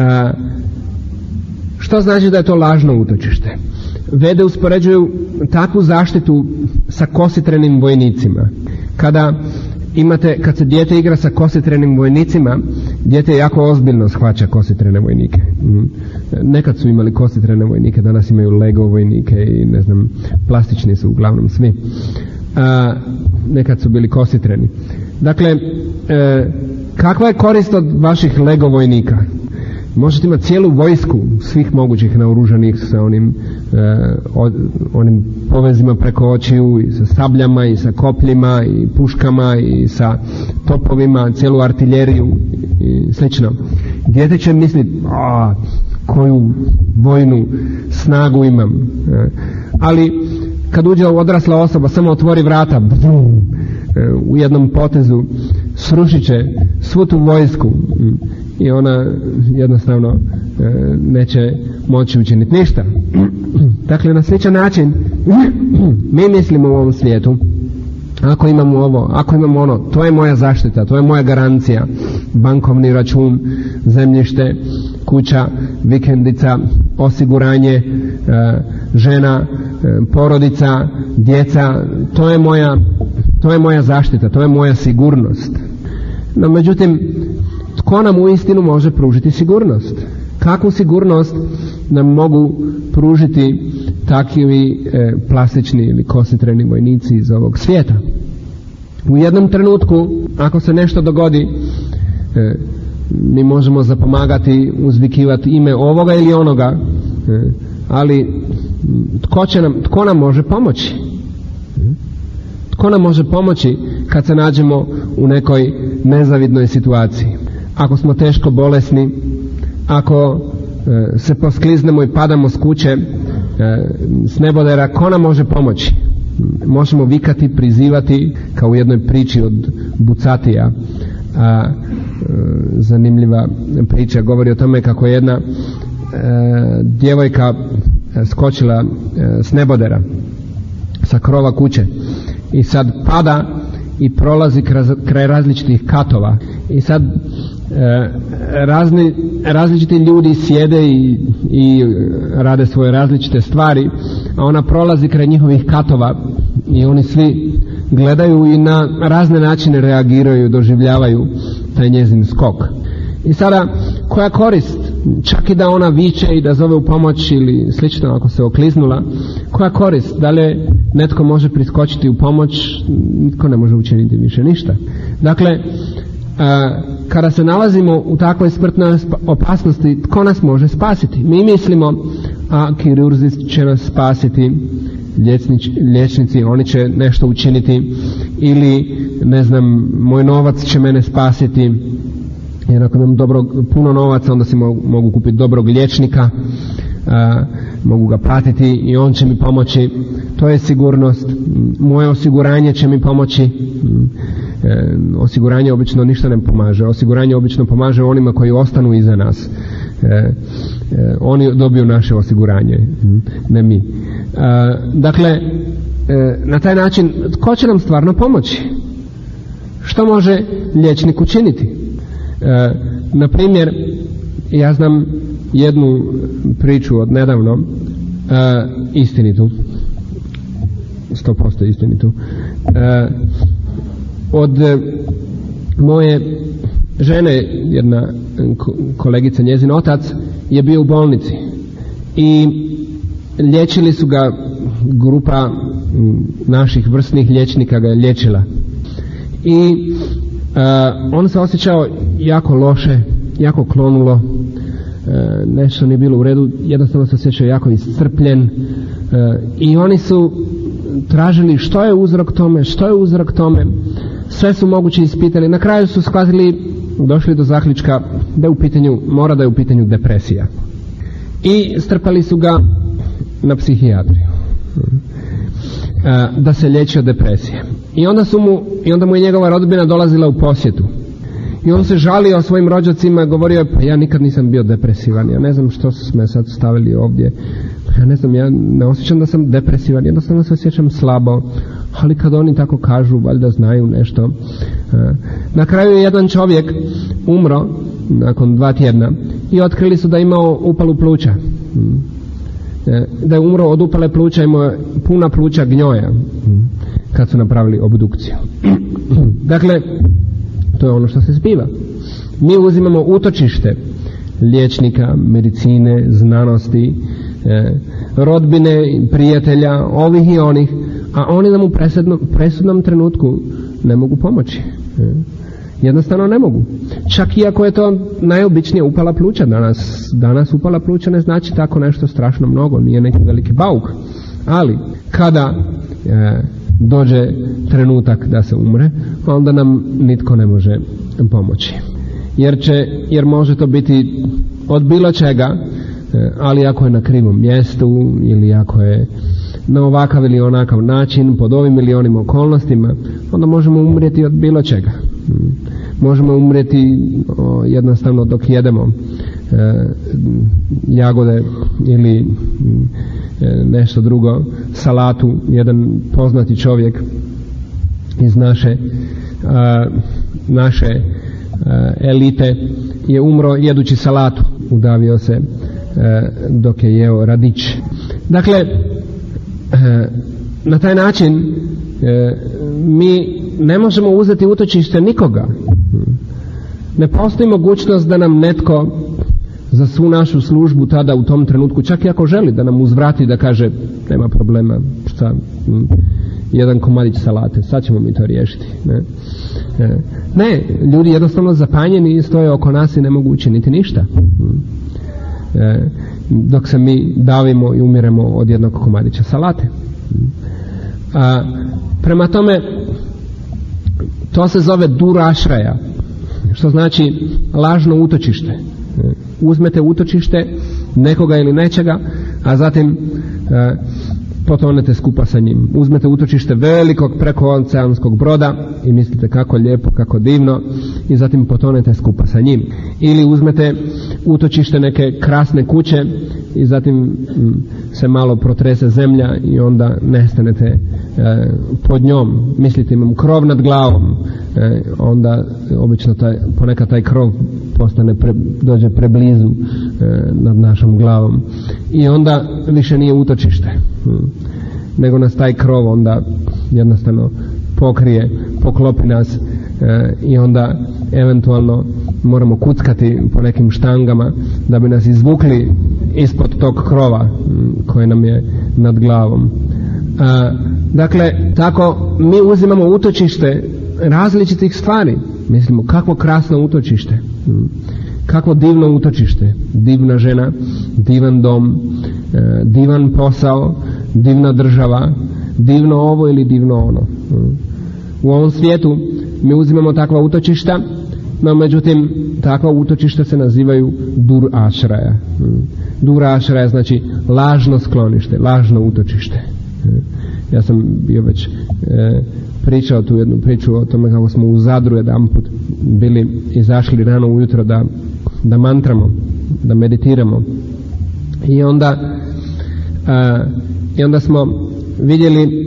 Što znači da je to lažno utočište? Vede uspoređuju takvu zaštitu sa kositrenim vojnicima. Kad se dijete igra sa kositrenim vojnicima, dijete jako ozbiljno shvaća kositrene vojnike. Nekad su imali kositrene vojnike, danas imaju Lego vojnike i ne znam, plastični su uglavnom svi. Nekad su bili kositreni. Dakle, kakva je korist od vaših Lego vojnika? Možete imati cijelu vojsku svih mogućih naoružanih sa onim povezima preko očiju, i sa sabljama, i sa kopljima, i puškama, i sa topovima, cijelu artiljeriju i slično. Dijete će misliti, koju vojnu snagu imam. Ali kad uđe odrasla osoba, samo otvori vrata, u jednom potezu srušit će svu tu vojsku i ona jednostavno neće moći učiniti ništa. Dakle, na sličan način mi mislimo u ovom svijetu, ako imamo ovo, ako imamo ono, to je moja zaštita, to je moja garancija. Bankovni račun, zemljište, kuća, vikendica, osiguranje, žena, porodica, djeca, to je moja zaštita, to je moja sigurnost. No međutim, tko nam uistinu može pružiti sigurnost? Kakvu sigurnost nam mogu pružiti takvi plastični ili kositreni vojnici iz ovog svijeta? U jednom trenutku, ako se nešto dogodi, mi možemo zapomagati, uzvikivati ime ovoga ili onoga, ali tko nam može pomoći? Tko nam može pomoći kad se nađemo u nekoj nezavidnoj situaciji? Ako smo teško bolesni, ako se poskliznemo i padamo s kuće, s nebodera, ko nam može pomoći? Možemo vikati, prizivati, kao u jednoj priči od Bucatija. Zanimljiva priča govori o tome kako je jedna djevojka skočila s nebodera, sa krova kuće, i sad pada i prolazi kraj različitih katova, i sad različiti ljudi sjede i rade svoje različite stvari, a ona prolazi kraj njihovih katova i oni svi gledaju i na razne načine reagiraju, doživljavaju taj njezin skok. I sada, koja korist? Čak i da ona viče i da zove u pomoć ili slično, ako se okliznula, koja korist? Da li netko može priskočiti u pomoć? Nitko ne može učiniti više ništa. Dakle, kada se nalazimo u takvoj smrtnoj opasnosti, tko nas može spasiti? Mi mislimo, kirurzi će nas spasiti, liječnici, oni će nešto učiniti, ili ne znam, moj novac će mene spasiti, jer ako imam puno novaca, onda si mogu kupiti dobrog liječnika, mogu ga platiti i on će mi pomoći. To je sigurnost. Moje osiguranje će mi pomoći. Osiguranje obično ništa ne pomaže. Osiguranje obično pomaže onima koji ostanu iza nas. Oni dobiju naše osiguranje, ne mi. Dakle, na taj način, tko će nam stvarno pomoći? Što može liječnik učiniti? Na primjer, ja znam jednu priču od nedavno, istinitu, 100% istinitu, od moje žene, jedna kolegica, njezin otac je bio u bolnici i liječili su ga, grupa naših vrsnih liječnika ga je liječila i on se osjećao jako loše, jako klonulo, nešto nije bilo u redu, jednostavno se osjećao jako iscrpljen i oni su tražili što je uzrok tome, sve su moguće ispitali, na kraju su shvatili, došli do zaključka da je u pitanju depresija i strpali su ga na psihijatriju da se liječi od depresije i onda mu je njegova rodbina dolazila u posjetu i on se žalio svojim rođacima, govorio je, pa ja nikad nisam bio depresivan, ja ne znam što su me sad stavili ovdje, ja ne znam, ja ne osjećam da sam depresivan, jednostavno se osjećam slabo, ali kad oni tako kažu, valjda znaju nešto. Na kraju je jedan čovjek umro nakon 2 tjedna i otkrili su da je imao upalu pluća, da je umro od upale pluća, imao puna pluća gnjoja kad su napravili obdukciju. Dakle, to je ono što se zbiva. Mi uzimamo utočište liječnika, medicine, znanosti, rodbine, prijatelja, ovih i onih, a oni nam u presudnom trenutku ne mogu pomoći. Jednostavno ne mogu. Čak iako je to najobičnija upala pluća danas upala pluća ne znači tako nešto strašno mnogo, nije neki veliki bauk, ali kada dođe trenutak da se umre, onda nam nitko ne može pomoći. Jer može to biti od bilo čega, ali ako je na krivom mjestu ili ako je na ovakav ili onakav način, pod ovim ili onim okolnostima, onda možemo umrijeti od bilo čega. Možemo umrijeti jednostavno dok jedemo jagode ili nešto drugo, salatu. Jedan poznati čovjek iz naše elite je umro jedući salatu, udavio se dok je jeo radić. Dakle, na taj način mi ne možemo uzeti utočište nikoga. Ne postoji mogućnost da nam netko za svu našu službu tada u tom trenutku, čak i ako želi da nam uzvrati, da kaže nema problema, šta, jedan komadić salate, sad ćemo mi to riješiti. Ne, ljudi jednostavno zapanjeni stoje oko nas i ne mogu učiniti ništa. Dok se mi davimo i umiremo od jednog komadića salate. Prema tome, to se zove durašraja, što znači lažno utočište. Uzmete utočište nekoga ili nečega, a zatim potonete skupa sa njim. Uzmete utočište velikog prekooceanskog broda i mislite kako lijepo, kako divno, i zatim potonete skupa sa njim. Ili uzmete utočište neke krasne kuće i zatim se malo protrese zemlja i onda nestanete pod njom. Mislite imam krov nad glavom, onda obično ponekad taj krov dođe preblizu nad našom glavom i onda više nije utočište, nego nas taj krov onda jednostavno pokrije, poklopi nas i onda eventualno moramo kuckati po nekim štangama da bi nas izvukli ispod tog krova koji nam je nad glavom. Dakle, tako mi uzimamo utočište različitih stvari. Mislimo, kakvo krasno utočište, kakvo divno utočište, divna žena, divan dom, divan posao, divna država, divno ovo ili divno ono. U ovom svijetu mi uzimamo takva utočišta, no međutim takva utočišta se nazivaju dur ašraja. Dur ašraja znači lažno sklonište, lažno utočište. Ja sam bio već pričao tu jednu priču o tome kako smo u Zadru jedanput bili izašli rano ujutro da mantramo, da meditiramo, i onda smo vidjeli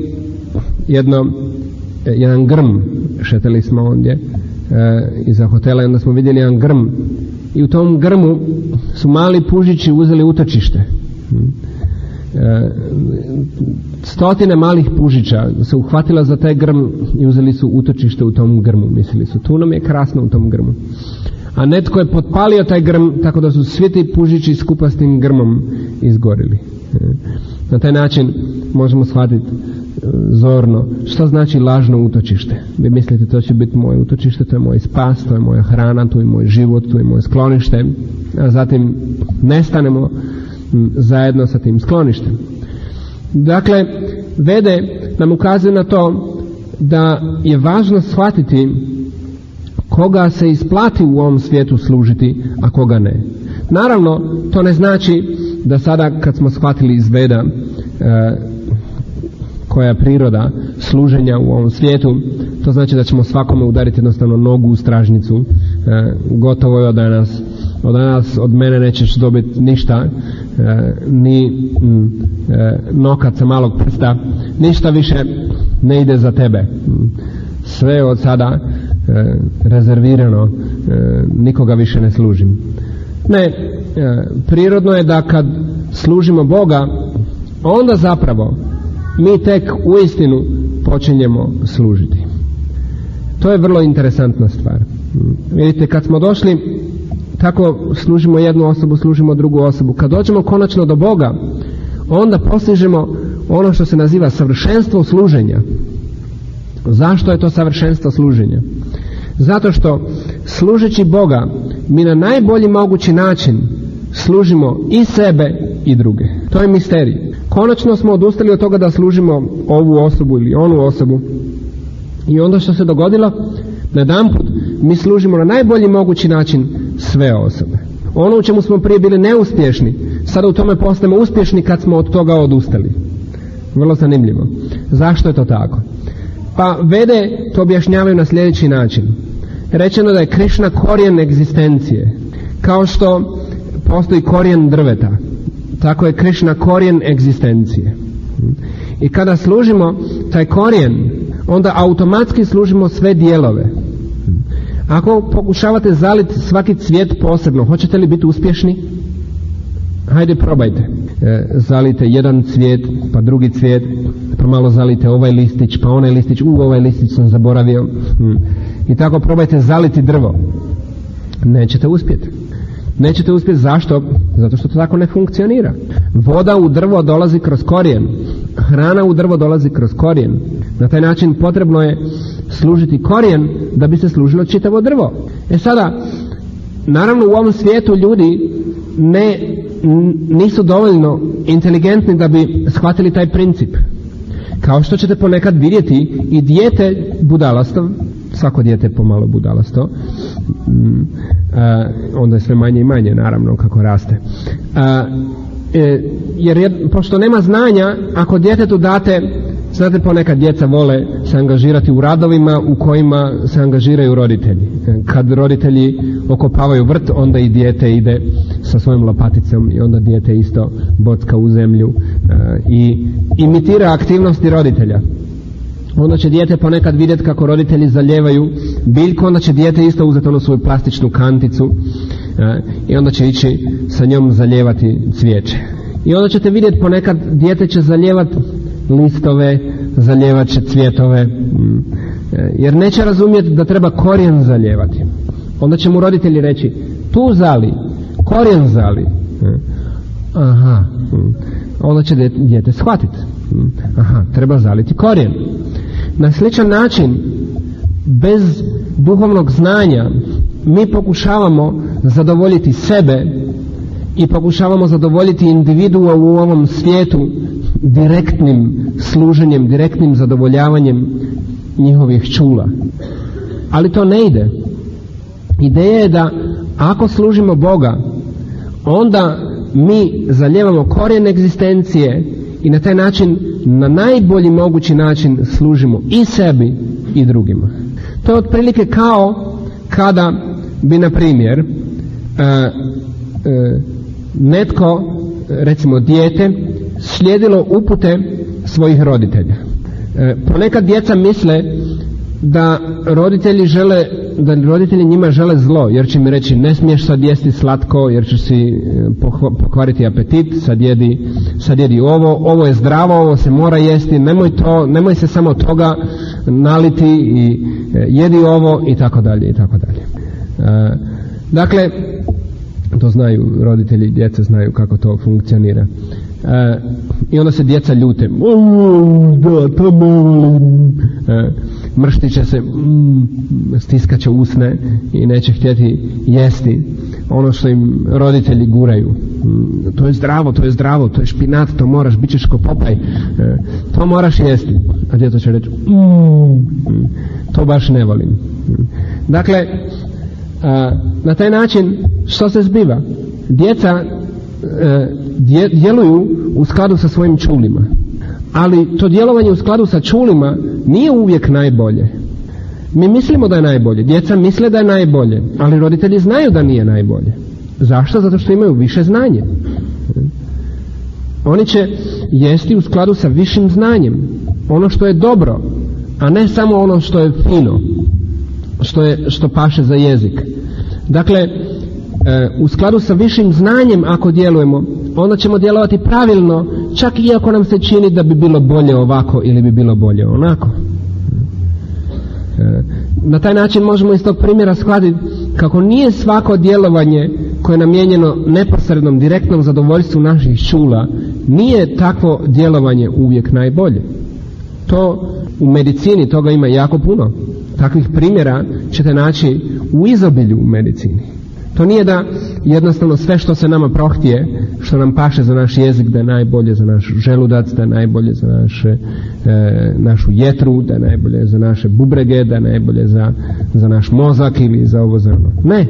jedan grm, šetali smo ondje iza hotela, i onda smo vidjeli jedan grm i u tom grmu su mali pužići uzeli utočište. stotine malih pužića se uhvatila za taj grm i uzeli su utočište u tom grmu. Mislili su, tu nam je krasno u tom grmu. A netko je potpalio taj grm tako da su svi ti pužići skupa s tim grmom izgorili. Na taj način možemo shvatiti zorno što znači lažno utočište. Vi mislite, to će biti moje utočište, to je moj spas, to je moja hrana, to je moj život, to je moje sklonište, a zatim nestanemo zajedno sa tim skloništem. Dakle, Vede nam ukazuje na to da je važno shvatiti koga se isplati u ovom svijetu služiti, a koga ne. Naravno, to ne znači da sada kad smo shvatili iz Veda koja je priroda služenja u ovom svijetu, to znači da ćemo svakome udariti jednostavno nogu u stražnicu. Gotovo je od danas od mene nećeš dobiti ništa, ni nokat sa malog prsta, ništa više ne ide za tebe. Sve je od sada rezervirano, nikoga više ne služim. Ne, prirodno je da kad služimo Boga, onda zapravo mi tek uistinu počinjemo služiti. To je vrlo interesantna stvar. Vidite, kad smo došli, tako služimo jednu osobu, služimo drugu osobu. Kad dođemo konačno do Boga, onda postižemo ono što se naziva savršenstvo služenja. Zašto je to savršenstvo služenja? Zato što služeći Boga mi na najbolji mogući način služimo i sebe i druge. To je misterij. Konačno smo odustali od toga da služimo ovu osobu ili onu osobu. I onda što se dogodilo? Najedanput mi služimo na najbolji mogući način sve osobe. Ono u čemu smo prije bili neuspješni, sada u tome postajemo uspješni kad smo od toga odustali. Vrlo zanimljivo. Zašto je to tako? Pa Vede to objašnjavaju na sljedeći način. Rečeno da je Krišna korijen egzistencije. Kao što postoji korijen drveta, tako je Krišna korijen egzistencije. I kada služimo taj korijen, onda automatski služimo sve dijelove. Ako pokušavate zaliti svaki cvijet posebno, hoćete li biti uspješni? Hajde probajte. Zalite jedan cvijet, pa drugi cvijet, pa malo zalite ovaj listić, pa onaj listić, ovaj listić sam zaboravio. I tako probajte zaliti drvo. Nećete uspjeti. Nećete uspjeti. Zašto? Zato što to tako ne funkcionira. Voda u drvo dolazi kroz korijen. Hrana u drvo dolazi kroz korijen. Na taj način potrebno je služiti korijen da bi se služilo čitavo drvo. Sada, naravno u ovom svijetu ljudi nisu dovoljno inteligentni da bi shvatili taj princip. Kao što ćete ponekad vidjeti i dijete budalasto, svako dijete je pomalo budalasto, onda je sve manje i manje naravno kako raste. Jer pošto nema znanja, ako djetetu date, znate, ponekad djeca vole se angažirati u radovima u kojima se angažiraju roditelji. Kad roditelji okopavaju vrt, onda i dijete ide sa svojom lopaticom i onda dijete isto bocka u zemlju i imitira aktivnosti roditelja. Onda će dijete ponekad vidjeti kako roditelji zalijevaju biljku, onda će dijete isto uzeti onu svoju plastičnu kanticu i onda će ići sa njom zalijevati cvijeće. I onda ćete vidjeti ponekad dijete će zalijevati listove, zaljevat će cvjetove, jer neće razumjeti da treba korijen zalijevati. Onda će mu roditelji reći, tu zali, korijen zali. Aha, onda će dijete shvatiti. Aha, treba zaliti korijen. Na sličan način, bez duhovnog znanja, mi pokušavamo zadovoljiti sebe i pokušavamo zadovoljiti individua u ovom svijetu direktnim služenjem, direktnim zadovoljavanjem njihovih čula. Ali to ne ide. Ideja je da ako služimo Boga, onda mi zalijevamo korijen egzistencije i na taj način, na najbolji mogući način služimo i sebi i drugima. To je otprilike kao kada bi, na primjer, netko, recimo dijete, slijedilo upute svojih roditelja. Ponekad djeca misle da roditelji žele da roditelji njima žele zlo, jer će mi reći ne smiješ sad jesti slatko, jer će si pokvariti apetit, sad jedi ovo je zdravo, ovo se mora jesti, nemoj se samo toga naliti i jedi ovo i tako dalje i tako dalje. Dakle, to znaju roditelji, djeca znaju kako to funkcionira. I onda se djeca ljute, da, to ne volim, mrštit će se, stiskat će usne i neće htjeti jesti ono što im roditelji guraju. To je zdravo, to je špinat, to moraš, bit ćeš ko Popaj, to moraš jesti. A djeto će reći, to baš ne volim. Dakle, na taj način što se zbiva? Djeca djeluju u skladu sa svojim čulima, ali to djelovanje u skladu sa čulima nije uvijek najbolje. Mi mislimo da je najbolje, djeca misle da je najbolje, ali roditelji znaju da nije najbolje. Zašto? Zato što imaju više znanje. Oni će jesti u skladu sa višim znanjem, ono što je dobro, a ne samo ono što je fino, što paše za jezik. Dakle, u skladu sa višim znanjem ako djelujemo, onda ćemo djelovati pravilno, čak i ako nam se čini da bi bilo bolje ovako ili bi bilo bolje onako. Na taj način možemo iz tog primjera shvatiti kako nije svako djelovanje koje je namijenjeno neposrednom, direktnom zadovoljstvu naših čula, nije takvo djelovanje uvijek najbolje. To u medicini toga ima jako puno. Takvih primjera ćete naći u izobilju u medicini. To nije da jednostavno sve što se nama prohtije, što nam paše za naš jezik, da je najbolje za naš želudac, da je najbolje za našu jetru, da je najbolje za naše bubrege, da je najbolje za naš mozak ili za ovo za ono. Ne.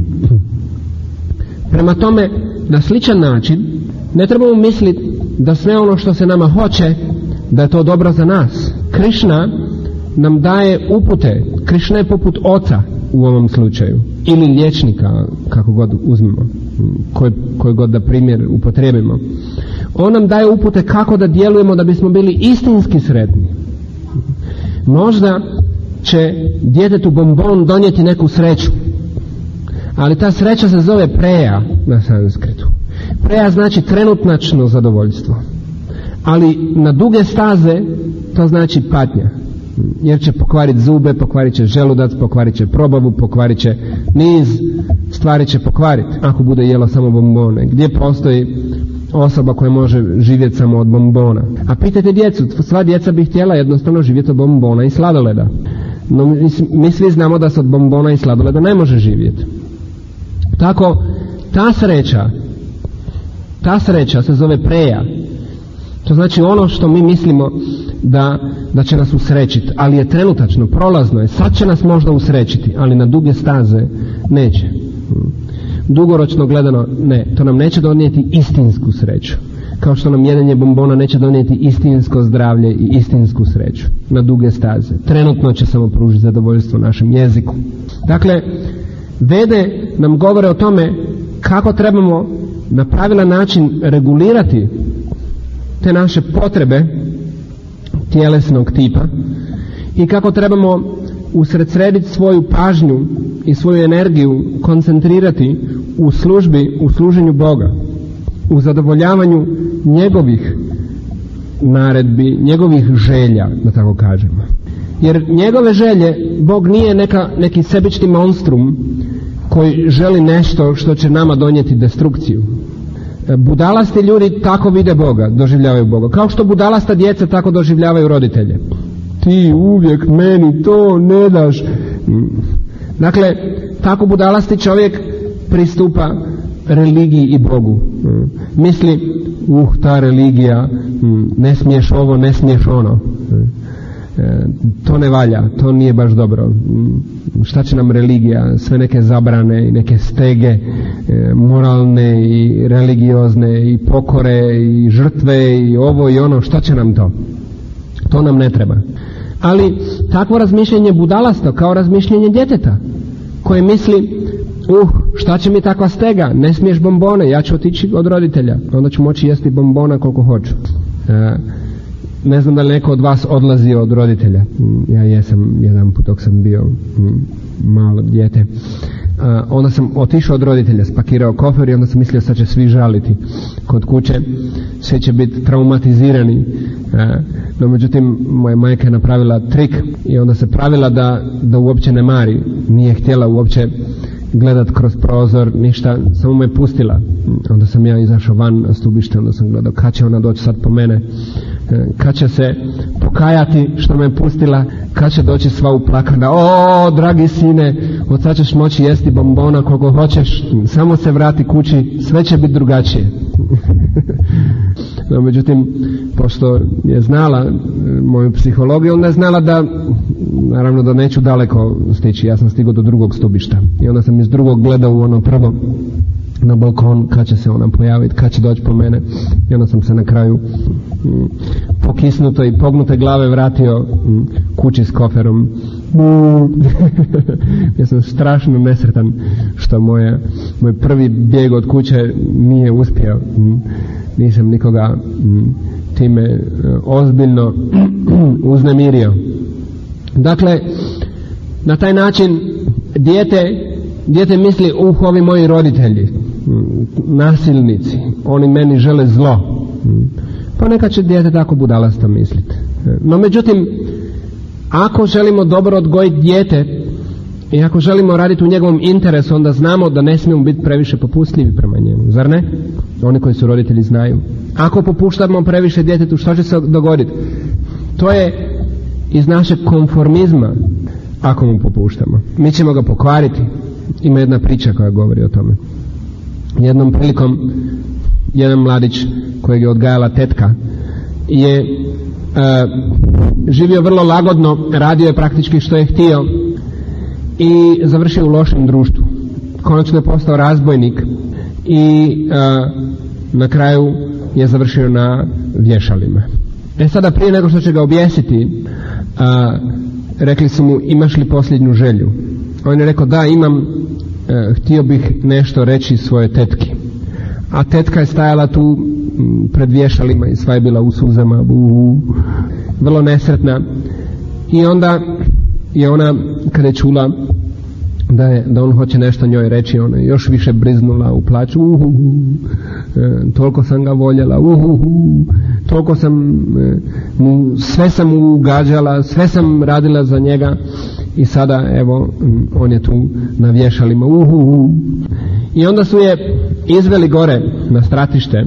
Prema tome, na sličan način, ne trebamo misliti da sve ono što se nama hoće, da je to dobro za nas. Krišna nam daje upute. Krišna je poput oca u ovom slučaju, ili liječnika, kako god uzmemo, koji god da primjer upotrijebimo. On nam daje upute kako da djelujemo da bismo bili istinski sretni. Možda će djetetu bombon donijeti neku sreću, ali ta sreća se zove preja na sanskritu. Preja znači trenutnačno zadovoljstvo, ali na duge staze to znači patnja. Jer će pokvariti zube, pokvarit će želudac, pokvarit će probavu, pokvarit će niz stvari će pokvariti ako bude jelo samo bombone. Gdje postoji osoba koja može živjeti samo od bombona? A pitajte djecu, sva djeca bi htjela jednostavno živjeti od bombona i sladoleda. No mi svi znamo da se od bombona i sladoleda ne može živjeti. Tako, ta sreća se zove preja. To znači ono što mi mislimo da će nas usrećiti, ali je trenutačno, prolazno je. Sad će nas možda usrećiti, ali na duge staze neće. Dugoročno gledano ne, to nam neće donijeti istinsku sreću. Kao što nam jedenje bombona neće donijeti istinsko zdravlje i istinsku sreću na duge staze. Trenutno će samo pružiti zadovoljstvo našem jeziku. Dakle, Vede nam govore o tome kako trebamo na pravilan način regulirati te naše potrebe tjelesnog tipa i kako trebamo usredsrediti svoju pažnju i svoju energiju koncentrirati u službi, u služenju Boga, u zadovoljavanju njegovih naredbi, njegovih želja, da tako kažemo. Jer njegove želje, Bog nije neki sebični monstrum koji želi nešto što će nama donijeti destrukciju. Budalasti ljudi tako vide Boga, doživljavaju Boga. Kao što budalasta djeca tako doživljavaju roditelje. Ti uvijek meni to ne daš. Dakle, tako budalasti čovjek pristupa religiji i Bogu. Misli, ta religija, ne smiješ ovo, ne smiješ ono. To ne valja, to nije baš dobro. Šta će nam religija? Sve neke zabrane i neke stege moralne i religiozne i pokore i žrtve i ovo i ono, šta će nam to? To nam ne treba. Ali takvo razmišljanje budalasto kao razmišljanje djeteta koje misli, šta će mi takva stega? Ne smiješ bombone, ja ću otići od roditelja, onda ću moći jesti bombona koliko hoću. Ne znam da li neko od vas odlazio od roditelja. Ja jesam jedan put dok sam bio malo dijete. Onda sam otišao od roditelja, spakirao kofer i onda sam mislio sad će svi žaliti kod kuće, svi će biti traumatizirani. No međutim moja majka je napravila trik i onda se pravila da uopće ne mari, nije htjela uopće gledat kroz prozor, ništa, samo me pustila. Onda sam ja izašao van na stubište, onda sam gledao kad će ona doći sad po mene, kad će se pokajati što me pustila, kad će doći sva uplakana, o dragi sine, od sad ćeš moći jesti bombona koliko hoćeš, samo se vrati kući, sve će biti drugačije. No, međutim, pošto je znala moju psihologiju, onda je znala da, naravno da neću daleko stići, ja sam stigao do drugog stubišta i onda sam iz drugog gledao u ono prvo na balkon kad će se ona pojaviti, kad će doći po mene i onda sam se na kraju pokisnuto i pognute glave vratio kući s koferom. Ja sam strašno nesretan što moj prvi bijeg od kuće nije uspio. Nisam nikoga time ozbiljno uznemirio. Dakle, na taj način dijete misli, ovi moji roditelji, nasilnici, oni meni žele zlo. Pa neka će dijete tako budalasto misliti. No međutim, ako želimo dobro odgojiti dijete i ako želimo raditi u njegovom interesu, onda znamo da ne smijemo biti previše popustljivi prema njemu, zar ne? Oni koji su roditelji znaju. Ako popuštamo previše djetetu, što će se dogoditi? To je iz našeg konformizma. Ako mu popuštamo, mi ćemo ga pokvariti. Ima jedna priča koja govori o tome. Jednom prilikom jedan mladić kojeg je odgajala tetka je živio vrlo lagodno, radio je praktički što je htio i završio u lošem društvu. Konačno je postao razbojnik i na kraju je završio na vješalima. Sada prije nego što će ga objesiti, rekli su mu, imaš li posljednju želju? On je rekao, da imam, htio bih nešto reći svoje tetki. A tetka je stajala tu pred vješalima i sva je bila u suzama, vrlo nesretna. I onda je ona, kada je čula da on hoće nešto njoj reći, ona je još više briznula u plaću. Toliko sam ga voljela, toliko sam sve sam mu ugađala, sve sam radila za njega i sada evo on je tu na vješalima. I onda su je izveli gore na stratište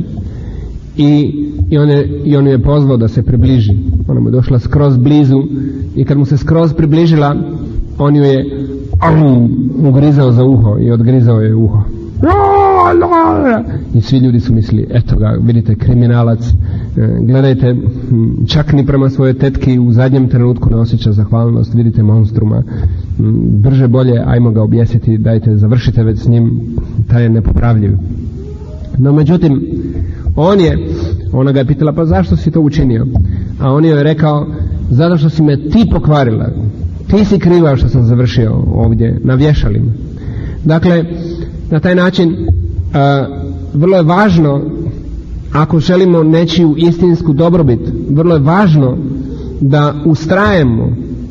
i on je pozvao da se približi. Ona mu je došla skroz blizu i kad mu se skroz približila, on ju je ugrizao za uho i odgrizao je uho. I svi ljudi su mislili, eto ga, vidite, kriminalac, gledajte, čak ni prema svojoj tetki u zadnjem trenutku ne osjeća zahvalnost, vidite monstruma, brže bolje, ajmo ga objesiti, dajte, završite već s njim, taj je nepopravljiv. No međutim, ona ga je pitala, pa zašto si to učinio? A on joj je rekao, zato što si me ti pokvarila, ti si kriva što sam završio ovdje na vješalima. Dakle, na taj način vrlo je važno, ako želimo nečiju istinsku dobrobit, vrlo je važno da ustrajemo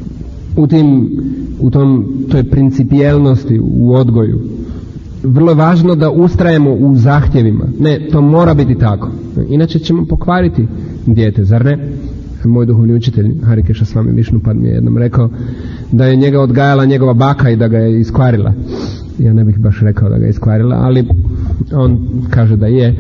u toj principijelnosti u odgoju. Vrlo je važno da ustrajemo u zahtjevima. Ne, to mora biti tako. Inače ćemo pokvariti dijete, zar ne? Moj duhovni učitelj Harikeša s vami Višnupad mi je jednom rekao da je njega odgajala njegova baka i da ga je iskvarila. Ja ne bih baš rekao da ga je iskvarila, ali on kaže da je,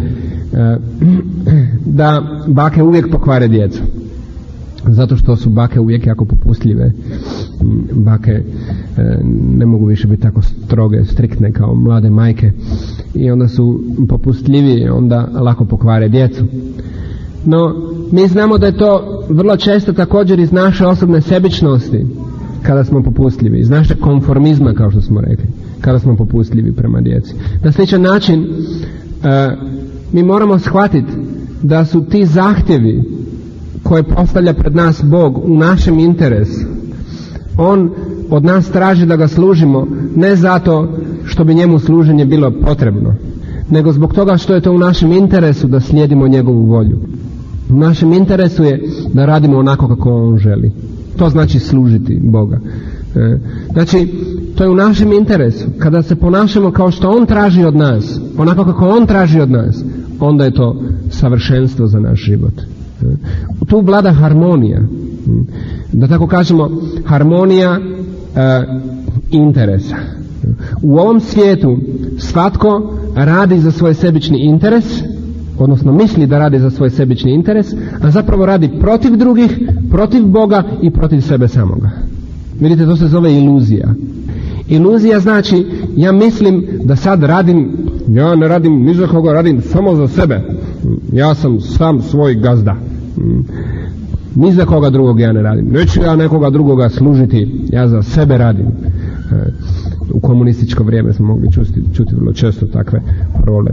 da bake uvijek pokvare djecu, zato što su bake uvijek jako popustljive. Bake ne mogu više biti tako stroge, striktne kao mlade majke i onda su popustljivije, onda lako pokvare djecu. No, mi znamo da je to vrlo često također iz naše osobne sebičnosti kada smo popustljivi, iz našeg konformizma, kao što smo rekli, kada smo popustljivi prema djeci. Na sličan način mi moramo shvatiti da su ti zahtjevi koje postavlja pred nas Bog u našem interesu. On od nas traži da ga služimo ne zato što bi njemu služenje bilo potrebno, nego zbog toga što je to u našem interesu da slijedimo njegovu volju. U našem interesu je da radimo onako kako On želi. To znači služiti Boga. Znači, to je u našem interesu. Kada se ponašamo kao što On traži od nas, onako kako On traži od nas, onda je to savršenstvo za naš život. Tu vlada harmonija. Da tako kažemo, harmonija interesa. U ovom svijetu svatko radi za svoj sebični interes, odnosno misli da radi za svoj sebični interes, a zapravo radi protiv drugih, protiv Boga i protiv sebe samoga. Vidite, to se zove iluzija. Iluzija znači, ja mislim da sad radim, ja ne radim ni za koga, radim samo za sebe. Ja sam sam svoj gazda. Ni za koga drugog ja ne radim. Neću ja nekoga drugoga služiti, ja za sebe radim. U komunističko vrijeme smo mogli čuti vrlo često takve parole.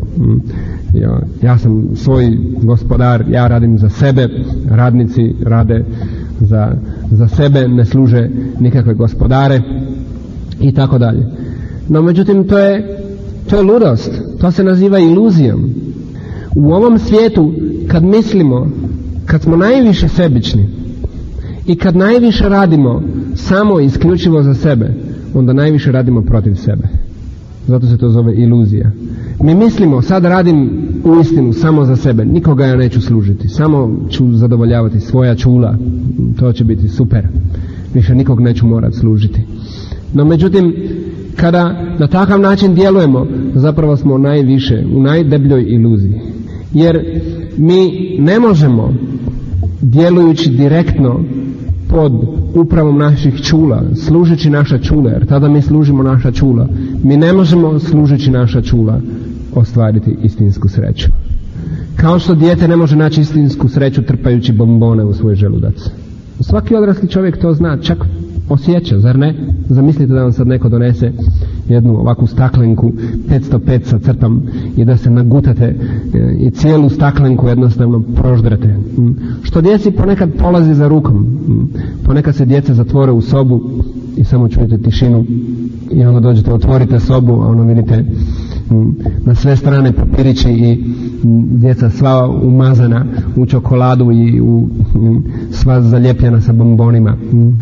Ja sam svoj gospodar, ja radim za sebe, radnici rade za sebe, ne služe nikakve gospodare i tako dalje. No međutim, to je ludost, to se naziva iluzijom. U ovom svijetu kad mislimo, kad smo najviše sebični i kad najviše radimo samo isključivo za sebe, onda najviše radimo protiv sebe. Zato se to zove iluzija. Mi mislimo, sad radim uistinu samo za sebe, nikoga ja neću služiti, samo ću zadovoljavati svoja čula, to će biti super, više nikog neću morati služiti. No međutim, kada na takav način djelujemo, zapravo smo najviše u najdebljoj iluziji. Jer mi ne možemo, djelujući direktno pod upravom naših čula, služeći naša čula, jer tada mi služimo naša čula, mi ne možemo služeći naša čula ostvariti istinsku sreću. Kao što dijete ne može naći istinsku sreću trpajući bombone u svoj želudac. Svaki odrasli čovjek to zna, čak osjeća, zar ne? Zamislite da vam sad neko donese jednu ovakvu staklenku 505 sa crtom i da se nagutate i cijelu staklenku jednostavno proždrete. Što djeci ponekad polazi za rukom. Ponekad se djeca zatvore u sobu i samo čujete tišinu i onda dođete, otvorite sobu, a ono vidite na sve strane papirići i djeca sva umazana u čokoladu i sva zalijepljena sa bombonima.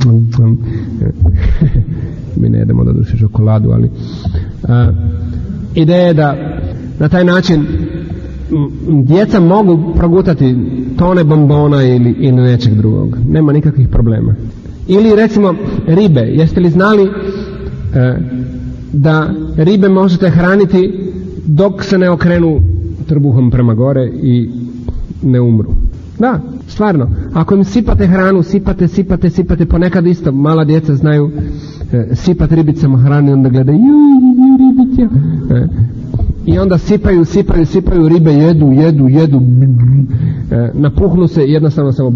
Mi ne jedemo doduše čokoladu, ali ideja je da na taj način djeca mogu progutati tone bombona ili nečeg drugog. Nema nikakvih problema. Ili recimo ribe. Jeste li znali da ribe možete hraniti dok se ne okrenu trbuhom prema gore i ne umru? Da, stvarno. Ako im sipate hranu, sipate, ponekad isto mala djeca znaju sipati ribicama hranu i onda gledaju ribice. I onda sipaju, ribe jedu, napuhnu se i jednostavno samo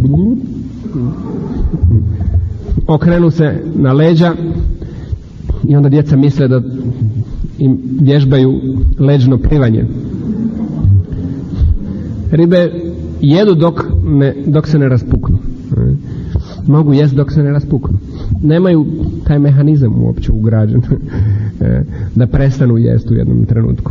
okrenu se na leđa i onda djeca misle da im vježbaju leđno plivanje. Ribe jedu dok se ne raspuknu. Mogu jesti dok se ne raspuknu. Nemaju taj mehanizam uopće ugrađen da prestanu jesti u jednom trenutku.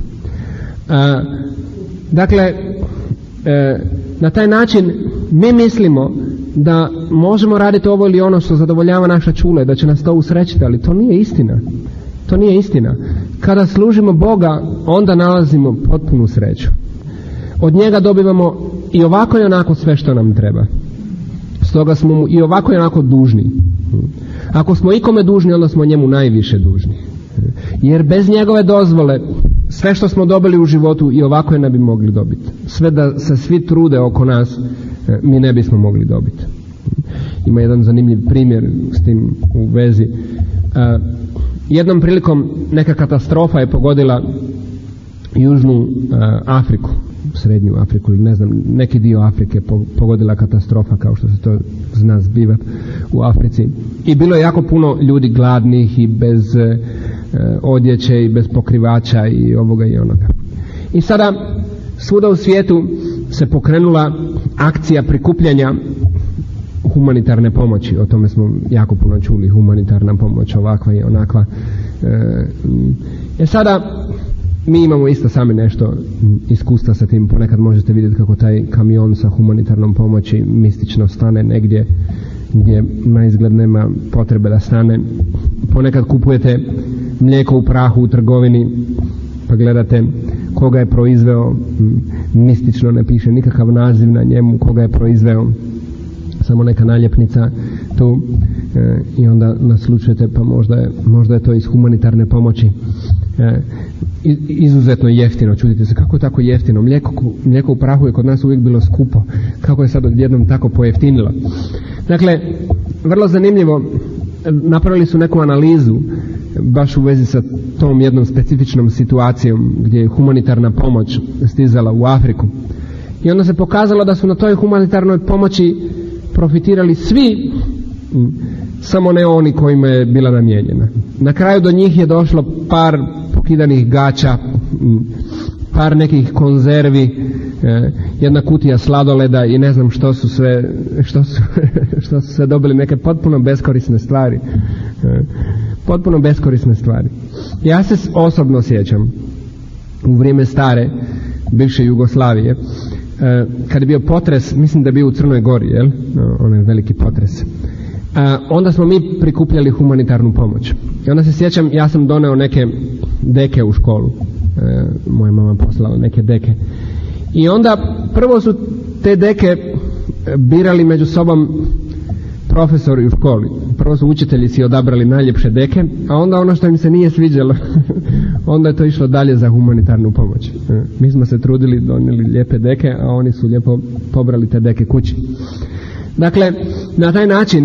Dakle, na taj način mi mislimo da možemo raditi ovo ili ono što zadovoljava naša čula, da će nas to usrećiti, ali to nije istina. To nije istina. Kada služimo Boga, onda nalazimo potpunu sreću. Od njega dobivamo i ovako i onako sve što nam treba. Stoga smo mu i ovako i onako dužni. Ako smo ikome dužni, onda smo njemu najviše dužni. Jer bez njegove dozvole sve što smo dobili u životu i ovako je ne bi mogli dobiti. Sve da se svi trude oko nas, mi ne bismo mogli dobiti. Ima jedan zanimljiv primjer s tim u vezi. Jednom prilikom neka katastrofa je pogodila Južnu Afriku, Srednju Afriku ili ne znam, neki dio Afrike pogodila katastrofa, kao što se to zna zbivati u Africi. I bilo je jako puno ljudi gladnih i bez odjeće i bez pokrivača i ovoga i onoga. I sada svuda u svijetu se pokrenula akcija prikupljanja humanitarne pomoći. O tome smo jako puno čuli, humanitarna pomoć ovakva i onakva. Sada Mi imamo isto sami nešto iskustva sa tim. Ponekad možete vidjeti kako taj kamion sa humanitarnom pomoći mistično stane negdje gdje na izgled nema potrebe da stane. Ponekad kupujete mlijeko u prahu u trgovini pa gledate koga je proizveo, mistično ne piše nikakav naziv na njemu koga je proizveo, samo neka naljepnica tu, i onda naslučujete pa možda je to iz humanitarne pomoći. Izuzetno jeftino, čudite se kako je tako jeftino, mlijeko u prahu je kod nas uvijek bilo skupo, kako je sad odjednom tako pojeftinilo. Dakle, vrlo zanimljivo, napravili su neku analizu baš u vezi sa tom jednom specifičnom situacijom gdje je humanitarna pomoć stizala u Afriku, i onda se pokazalo da su na toj humanitarnoj pomoći profitirali svi, samo ne oni kojima je bila namijenjena. Na kraju do njih je došlo par pokidanih gaća, par nekih konzervi, jedna kutija sladoleda i ne znam što su sve dobili, neke potpuno beskorisne stvari. Potpuno beskorisne stvari. Ja se osobno sjećam u vrijeme stare bivše Jugoslavije, kad je bio potres, mislim da je bio u Crnoj Gori, onaj veliki potres, onda smo mi prikupljali humanitarnu pomoć. I onda se sjećam, ja sam doneo neke deke u školu, moja mama poslala neke deke, i onda prvo su te deke birali među sobom profesori u školi. Prvo su učitelji si odabrali najljepše deke, a onda ono što im se nije sviđalo onda je to išlo dalje za humanitarnu pomoć. Mi smo se trudili, donijeli lijepe deke, a oni su lijepo pobrali te deke kući. Dakle, na taj način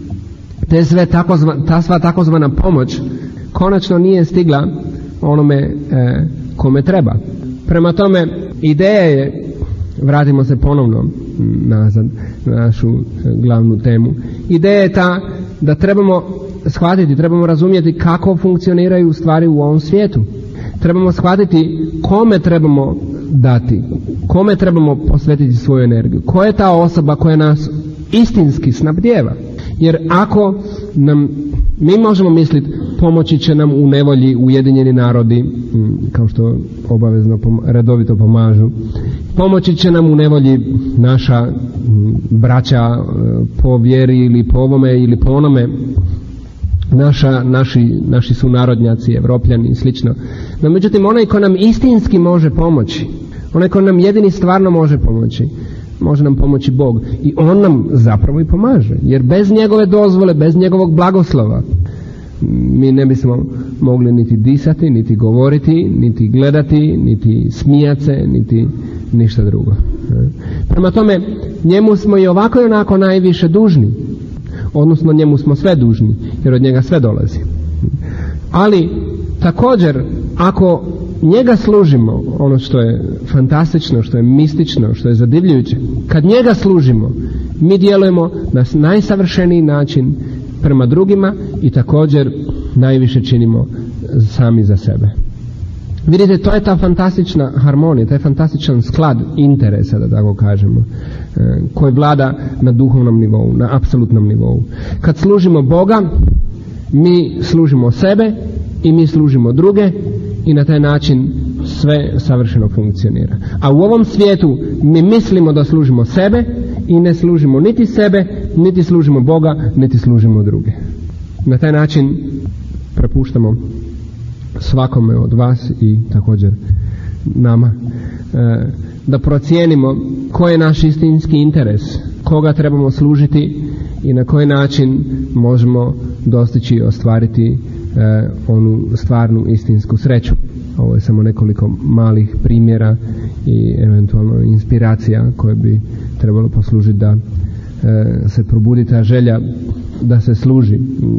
ta sva takozvana pomoć konačno nije stigla onome kome treba. Prema tome, ideja je, vratimo se ponovno nazad na našu glavnu temu, ideja je ta da trebamo shvatiti, trebamo razumjeti kako funkcioniraju stvari u ovom svijetu. Trebamo shvatiti kome trebamo dati, kome trebamo posvetiti svoju energiju, ko je ta osoba koja nas istinski snabdijeva. Jer ako mi možemo misliti pomoći će nam u nevolji Ujedinjeni narodi, kao što obavezno redovito pomažu, pomoći će nam u nevolji naša braća po vjeri ili po ovome ili po onome, naši sunarodnjaci, Evropljani i slično. No međutim, onaj ko nam istinski može pomoći, onaj ko nam jedini stvarno može pomoći, može nam pomoći Bog, i On nam zapravo i pomaže, jer bez njegove dozvole, bez njegovog blagoslova mi ne bismo mogli niti disati, niti govoriti, niti gledati, niti smijati se, niti ništa drugo. Prema tome, njemu smo i ovako i onako najviše dužni, odnosno njemu smo sve dužni, jer od njega sve dolazi. Ali također, ako njega služimo, ono što je fantastično, što je mistično, što je zadivljujuće, kad njega služimo, mi djelujemo na najsavršeniji način prema drugima i također najviše činimo sami za sebe. Vidite, to je ta fantastična harmonija, taj fantastičan sklad interesa, da tako kažemo, koji vlada na duhovnom nivou, na apsolutnom nivou. Kad služimo Boga, mi služimo sebe i mi služimo druge, i na taj način sve savršeno funkcionira. A u ovom svijetu mi mislimo da služimo sebe i ne služimo niti sebe, niti služimo Boga, niti služimo druge. Na taj način prepuštamo svakome od vas i također nama da procijenimo koji je naš istinski interes, koga trebamo služiti i na koji način možemo dostići i ostvariti onu stvarnu istinsku sreću. Ovo je samo nekoliko malih primjera i eventualno inspiracija koje bi trebalo poslužiti da se probudi ta želja da se služi.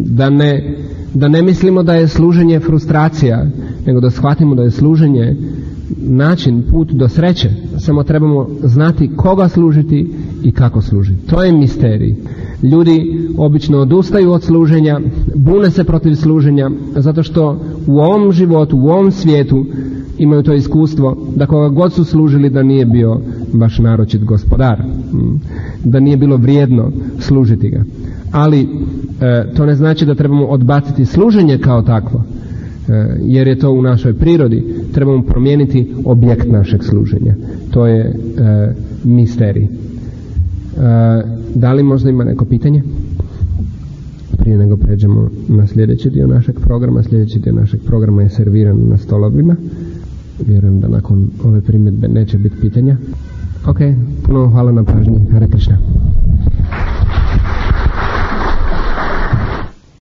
Da ne mislimo da je služenje frustracija, nego da shvatimo da je služenje način, put do sreće. Samo trebamo znati koga služiti i kako služiti. To je misterij. Ljudi obično odustaju od služenja, bune se protiv služenja, zato što u ovom životu, u ovom svijetu imaju to iskustvo da koga god su služili da nije bio baš naročit gospodar, da nije bilo vrijedno služiti ga. Ali to ne znači da trebamo odbaciti služenje kao takvo, jer je to u našoj prirodi. Trebamo promijeniti objekt našeg služenja. To je misterij. Da li možda ima neko pitanje? Prije nego pređemo na sljedeći dio našeg programa. Sljedeći dio našeg programa je serviran na stolovima. Vjerujem da nakon ove primjedbe neće biti pitanja. Ok, puno hvala na pažnji. Hare Krishna.